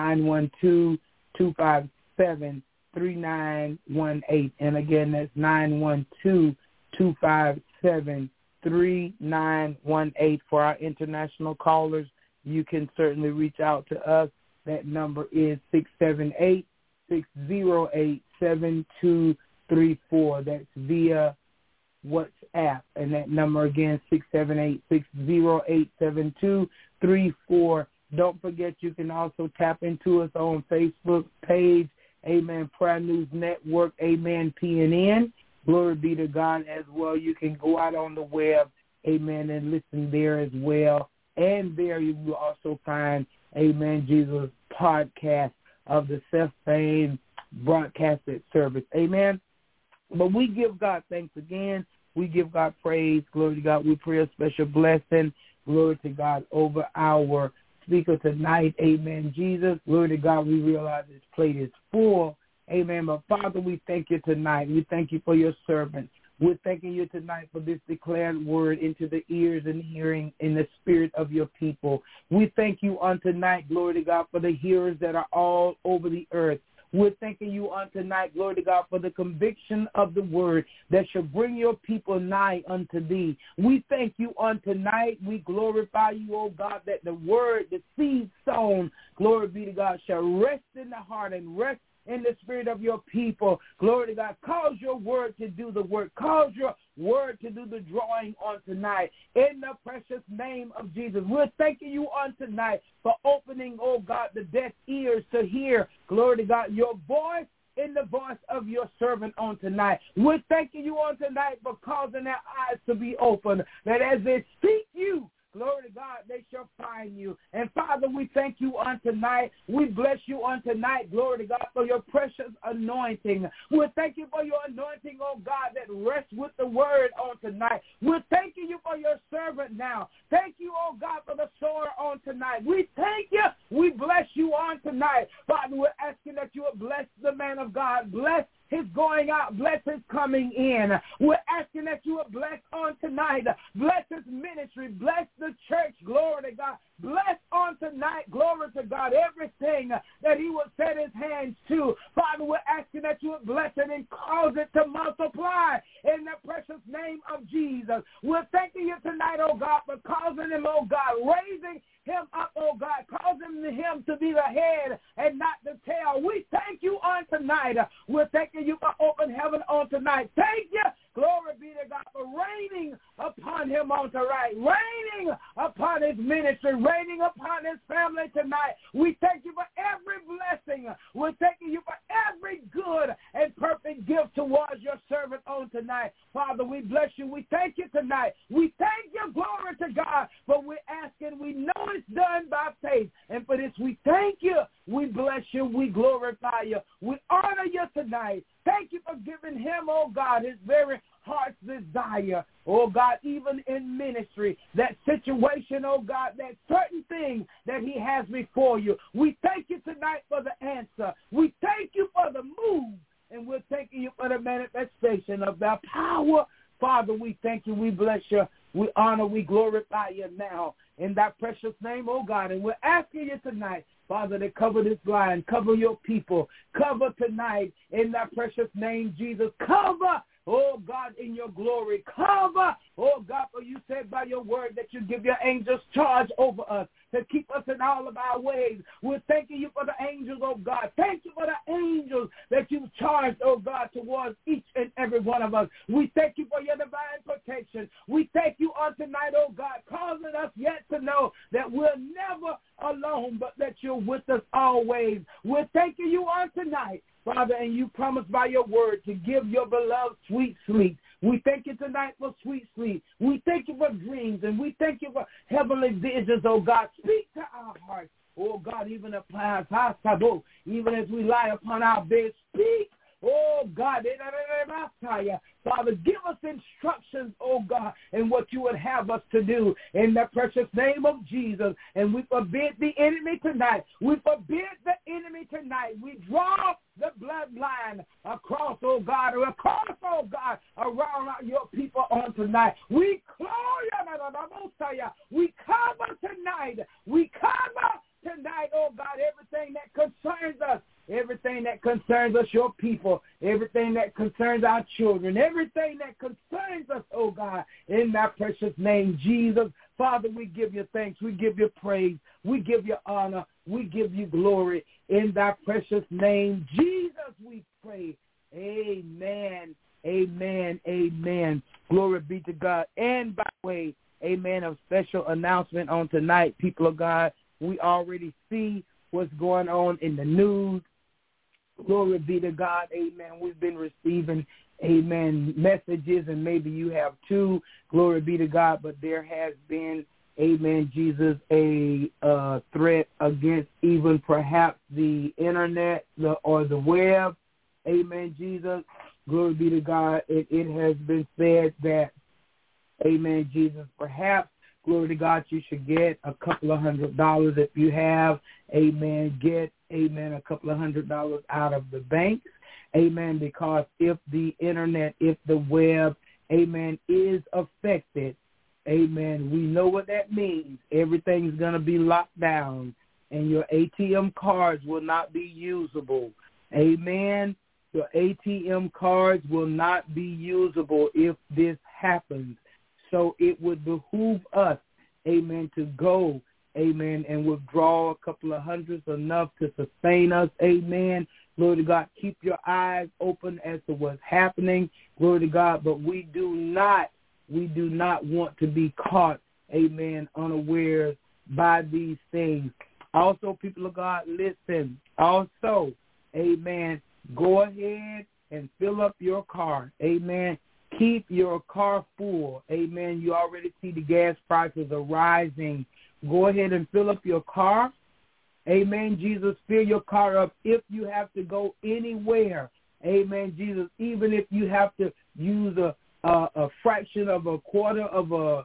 912-257-3918. And again, that's 912-257-3918. For our international callers, you can certainly reach out to us. That number is 678-608-7234. That's via WhatsApp. And that number again, 678-608-7234. Don't forget, you can also tap into us on Facebook page, Amen, Prayer News Network, Amen, PNN. Glory be to God as well. You can go out on the web, amen, and listen there as well. And there you will also find, amen, Jesus' podcast of the self-famed broadcasted service. Amen. But we give God thanks again. We give God praise. Glory to God. We pray a special blessing. Glory to God over our speaker tonight. Amen, Jesus. Glory to God. We realize his plate is full. Amen. But Father, we thank you tonight. We thank you for your servant. We're thanking you tonight for this declared word into the ears and hearing in the spirit of your people. We thank you on tonight, glory to God, for the hearers that are all over the earth. We're thanking you on tonight, glory to God, for the conviction of the word that shall bring your people nigh unto thee. We thank you on tonight. We glorify you, oh God, that the word, the seed sown, glory be to God, shall rest in the heart and rest in the spirit of your people. Glory to God. Cause your word to do the work. Cause your word to do the drawing on tonight. In the precious name of Jesus. We're thanking you on tonight for opening, oh God, the deaf ears to hear, glory to God, your voice in the voice of your servant on tonight. We're thanking you on tonight for causing their eyes to be open, that as they seek you, glory to God, they shall find you. And Father, we thank you on tonight. We bless you on tonight, glory to God, for your precious anointing. We thank you for your anointing, oh God, that rests with the word on tonight. We're thanking you for your servant now. Thank you, oh God, for the sower on tonight. We thank you. We bless you on tonight. Father, we're asking that you would bless the man of God. Bless his going out, bless his coming in. We're asking that you would bless on tonight. Bless his ministry. Bless the church. Glory to God. Bless on tonight. Glory to God. Everything that he would set his hands to. Father, we're asking that you would bless it and cause it to multiply in the precious name of Jesus. We're thanking you tonight, oh God, for causing him, oh God, raising him up, oh God, causing him to be the head and not the tail. We thank you on tonight. We're thanking you for open heaven on tonight. Thank you. Glory be to God for raining upon him on tonight, raining upon his ministry, raining upon his family tonight. We thank you for every blessing. We're thanking you for every good and perfect gift towards your servant on tonight. Father, we bless you. We thank you tonight. We thank you, glory to God, for we're asking. We know it's done by faith. And for this, we thank you. We bless you. We glorify you. We honor you tonight. Thank you for giving him, oh God, his very heart's desire, oh God, even in ministry, that situation, oh God, that certain thing that he has before you. We thank you tonight for the answer. We thank you for the move, and we're thanking you for the manifestation of that power. Father, we thank you. We bless you. We honor, we glorify you now in that precious name, oh God. And we're asking you tonight, Father, to cover this line, cover your people, cover tonight in that precious name, Jesus. Cover, oh God, in your glory. Cover, oh God, for you said by your word that you give your angels charge over us to keep us in all of our ways. We're thanking you for the angels, oh God. Thank you for the angels that you've charged, oh God, towards each and every one of us. We thank you for your divine protection. We thank you on tonight, oh God, causing us yet to know that we're never alone, but that you're with us always. We're thanking you on tonight, Father, and you promised by your word to give your beloved sweet sleep. We thank you tonight for sweet sleep. We thank you for dreams, and we thank you for heavenly visions, oh God. Speak to our hearts, oh God, even as we lie upon our beds. Speak, oh God. Father, give us instructions, oh God, in what you would have us to do in the precious name of Jesus. And we forbid the enemy tonight. We forbid the enemy tonight. We draw the bloodline across, oh God, around your people on tonight. We cover tonight. We cover tonight, oh God, everything that concerns us. Everything that concerns us, your people, everything that concerns our children, everything that concerns us, oh God, in that precious name, Jesus. Father, we give you thanks. We give you praise. We give you honor. We give you glory. In that precious name, Jesus, we pray. Amen, amen, amen. Glory be to God. And by way, amen, of special announcement on tonight, people of God, we already see what's going on in the news. Glory be to God. Amen. We've been receiving, amen, messages, and maybe you have too. Glory be to God. But there has been, amen, Jesus, a threat against even perhaps the internet or the web. Amen, Jesus. Glory be to God. It has been said that, amen, Jesus, perhaps, glory to God, you should get a couple of $100 if you have, amen, get, amen, a couple of $100 out of the banks, amen, because if the internet, if the web, amen, is affected, amen, we know what that means. Everything's going to be locked down, and your ATM cards will not be usable. Amen. Your ATM cards will not be usable if this happens. So it would behoove us, amen, to go, amen, and withdraw a couple of hundreds, enough to sustain us, amen. Glory to God. Keep your eyes open as to what's happening, glory to God. But we do not want to be caught, amen, unawares by these things. Also, people of God, listen. Also, amen, go ahead and fill up your car, amen. Keep your car full. Amen. You already see the gas prices are rising. Go ahead and fill up your car. Amen. Jesus, fill your car up if you have to go anywhere. Amen. Jesus, even if you have to use a fraction of a quarter of a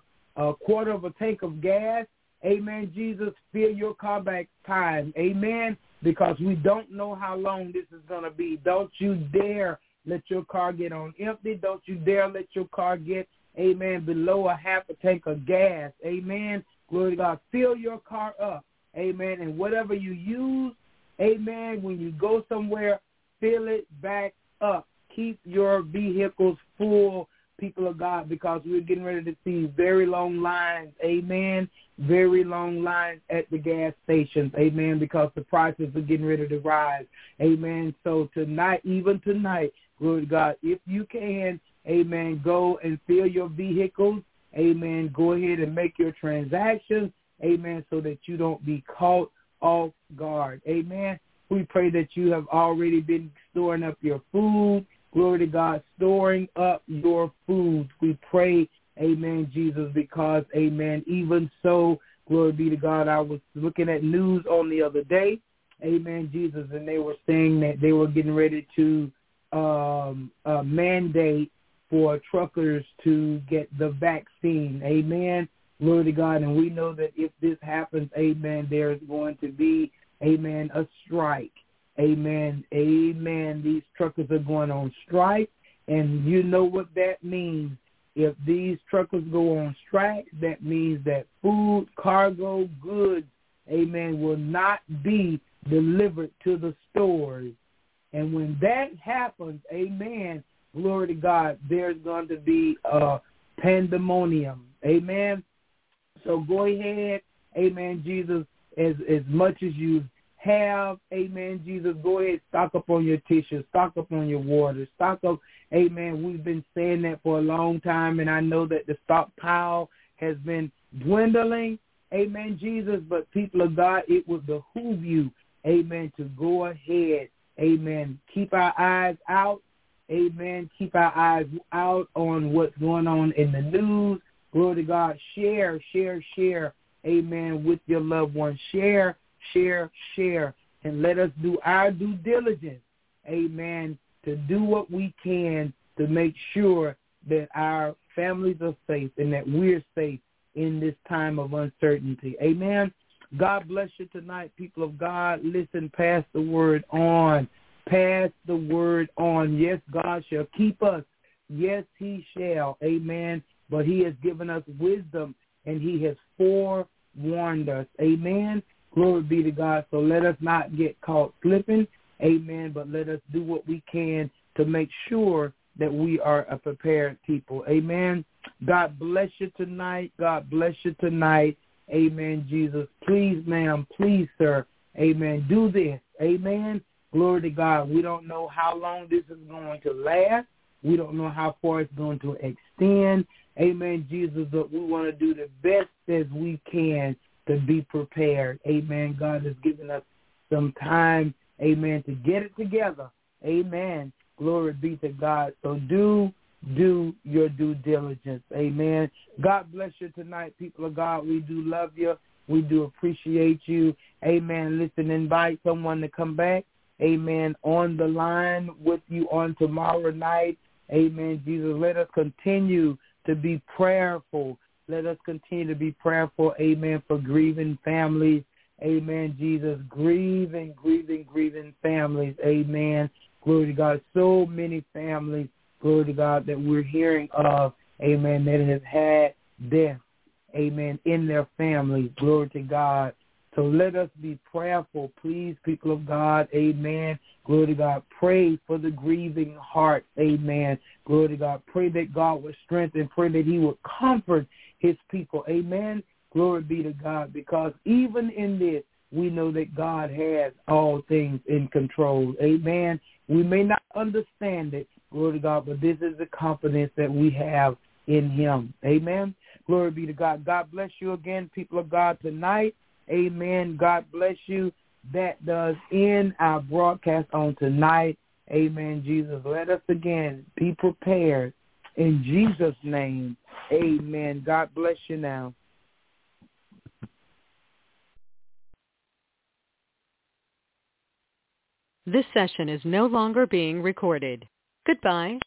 tank of gas. Amen. Jesus, fill your car back time. Amen. Because we don't know how long this is going to be. Don't you dare let your car get on empty. Don't you dare let your car get, amen, below a half a tank of gas. Amen. Glory to God. Fill your car up. Amen. And whatever you use, amen, when you go somewhere, fill it back up. Keep your vehicles full, people of God, because we're getting ready to see very long lines. Amen. Very long lines at the gas stations. Amen. Because the prices are getting ready to rise. Amen. So tonight, even tonight, glory to God, if you can, amen, go and fill your vehicles. Amen. Go ahead and make your transactions. Amen. So that you don't be caught off guard. Amen. We pray that you have already been storing up your food. Glory to God, storing up your food. We pray, amen, Jesus, because, amen, even so, glory be to God, I was looking at news on the other day, amen, Jesus, and they were saying that they were getting ready to mandate for truckers to get the vaccine, amen, glory to God, and we know that if this happens, amen, there's going to be, amen, a strike. Amen. Amen. These truckers are going on strike, and you know what that means. If these truckers go on strike, that means that food, cargo, goods, amen, will not be delivered to the stores. And when that happens, amen, glory to God, there's going to be a pandemonium. Amen. So go ahead, amen, Jesus, as much as you have, amen, Jesus, go ahead, stock up on your tissues, stock up on your water, stock up, amen. We've been saying that for a long time, and I know that the stockpile has been dwindling, amen, Jesus, but people of God, it would behoove you, amen, to go ahead, amen, keep our eyes out, amen, keep our eyes out on what's going on in the news, glory to God, share, amen, with your loved ones, share, and let us do our due diligence, amen, to do what we can to make sure that our families are safe and that we're safe in this time of uncertainty. Amen. God bless you tonight, people of God. Listen, pass the word on. Pass the word on. Yes, God shall keep us. Yes, he shall. Amen. But he has given us wisdom, and he has forewarned us. Amen. Glory be to God. So let us not get caught slipping. Amen. But let us do what we can to make sure that we are a prepared people. Amen. God bless you tonight. God bless you tonight. Amen, Jesus. Please, ma'am. Please, sir. Amen. Do this. Amen. Glory to God. We don't know how long this is going to last. We don't know how far it's going to extend. Amen, Jesus. But we want to do the best as we can to be prepared. Amen. God has given us some time, amen, to get it together. Amen. Glory be to God. So do your due diligence. Amen. God bless you tonight, people of God. We do love you. We do appreciate you. Amen. Listen, invite someone to come back. Amen. On the line with you on tomorrow night. Amen. Jesus, let us continue to be prayerful. Let us continue to be prayerful. Amen. For grieving families. Amen. Jesus, grieving families. Amen. Glory to God. So many families, glory to God, that we're hearing of, amen, that have had death, amen, in their families. Glory to God. So let us be prayerful, please, people of God. Amen. Glory to God. Pray for the grieving heart. Amen. Glory to God. Pray that God would strengthen. Pray that he would comfort his people. Amen. Glory be to God. Because even in this, we know that God has all things in control. Amen. We may not understand it, glory to God, but this is the confidence that we have in him. Amen. Glory be to God. God bless you again, people of God, tonight. Amen. God bless you. That does end our broadcast on tonight. Amen, Jesus. Let us again be prepared. In Jesus' name, amen. God bless you now. This session is no longer being recorded. Goodbye.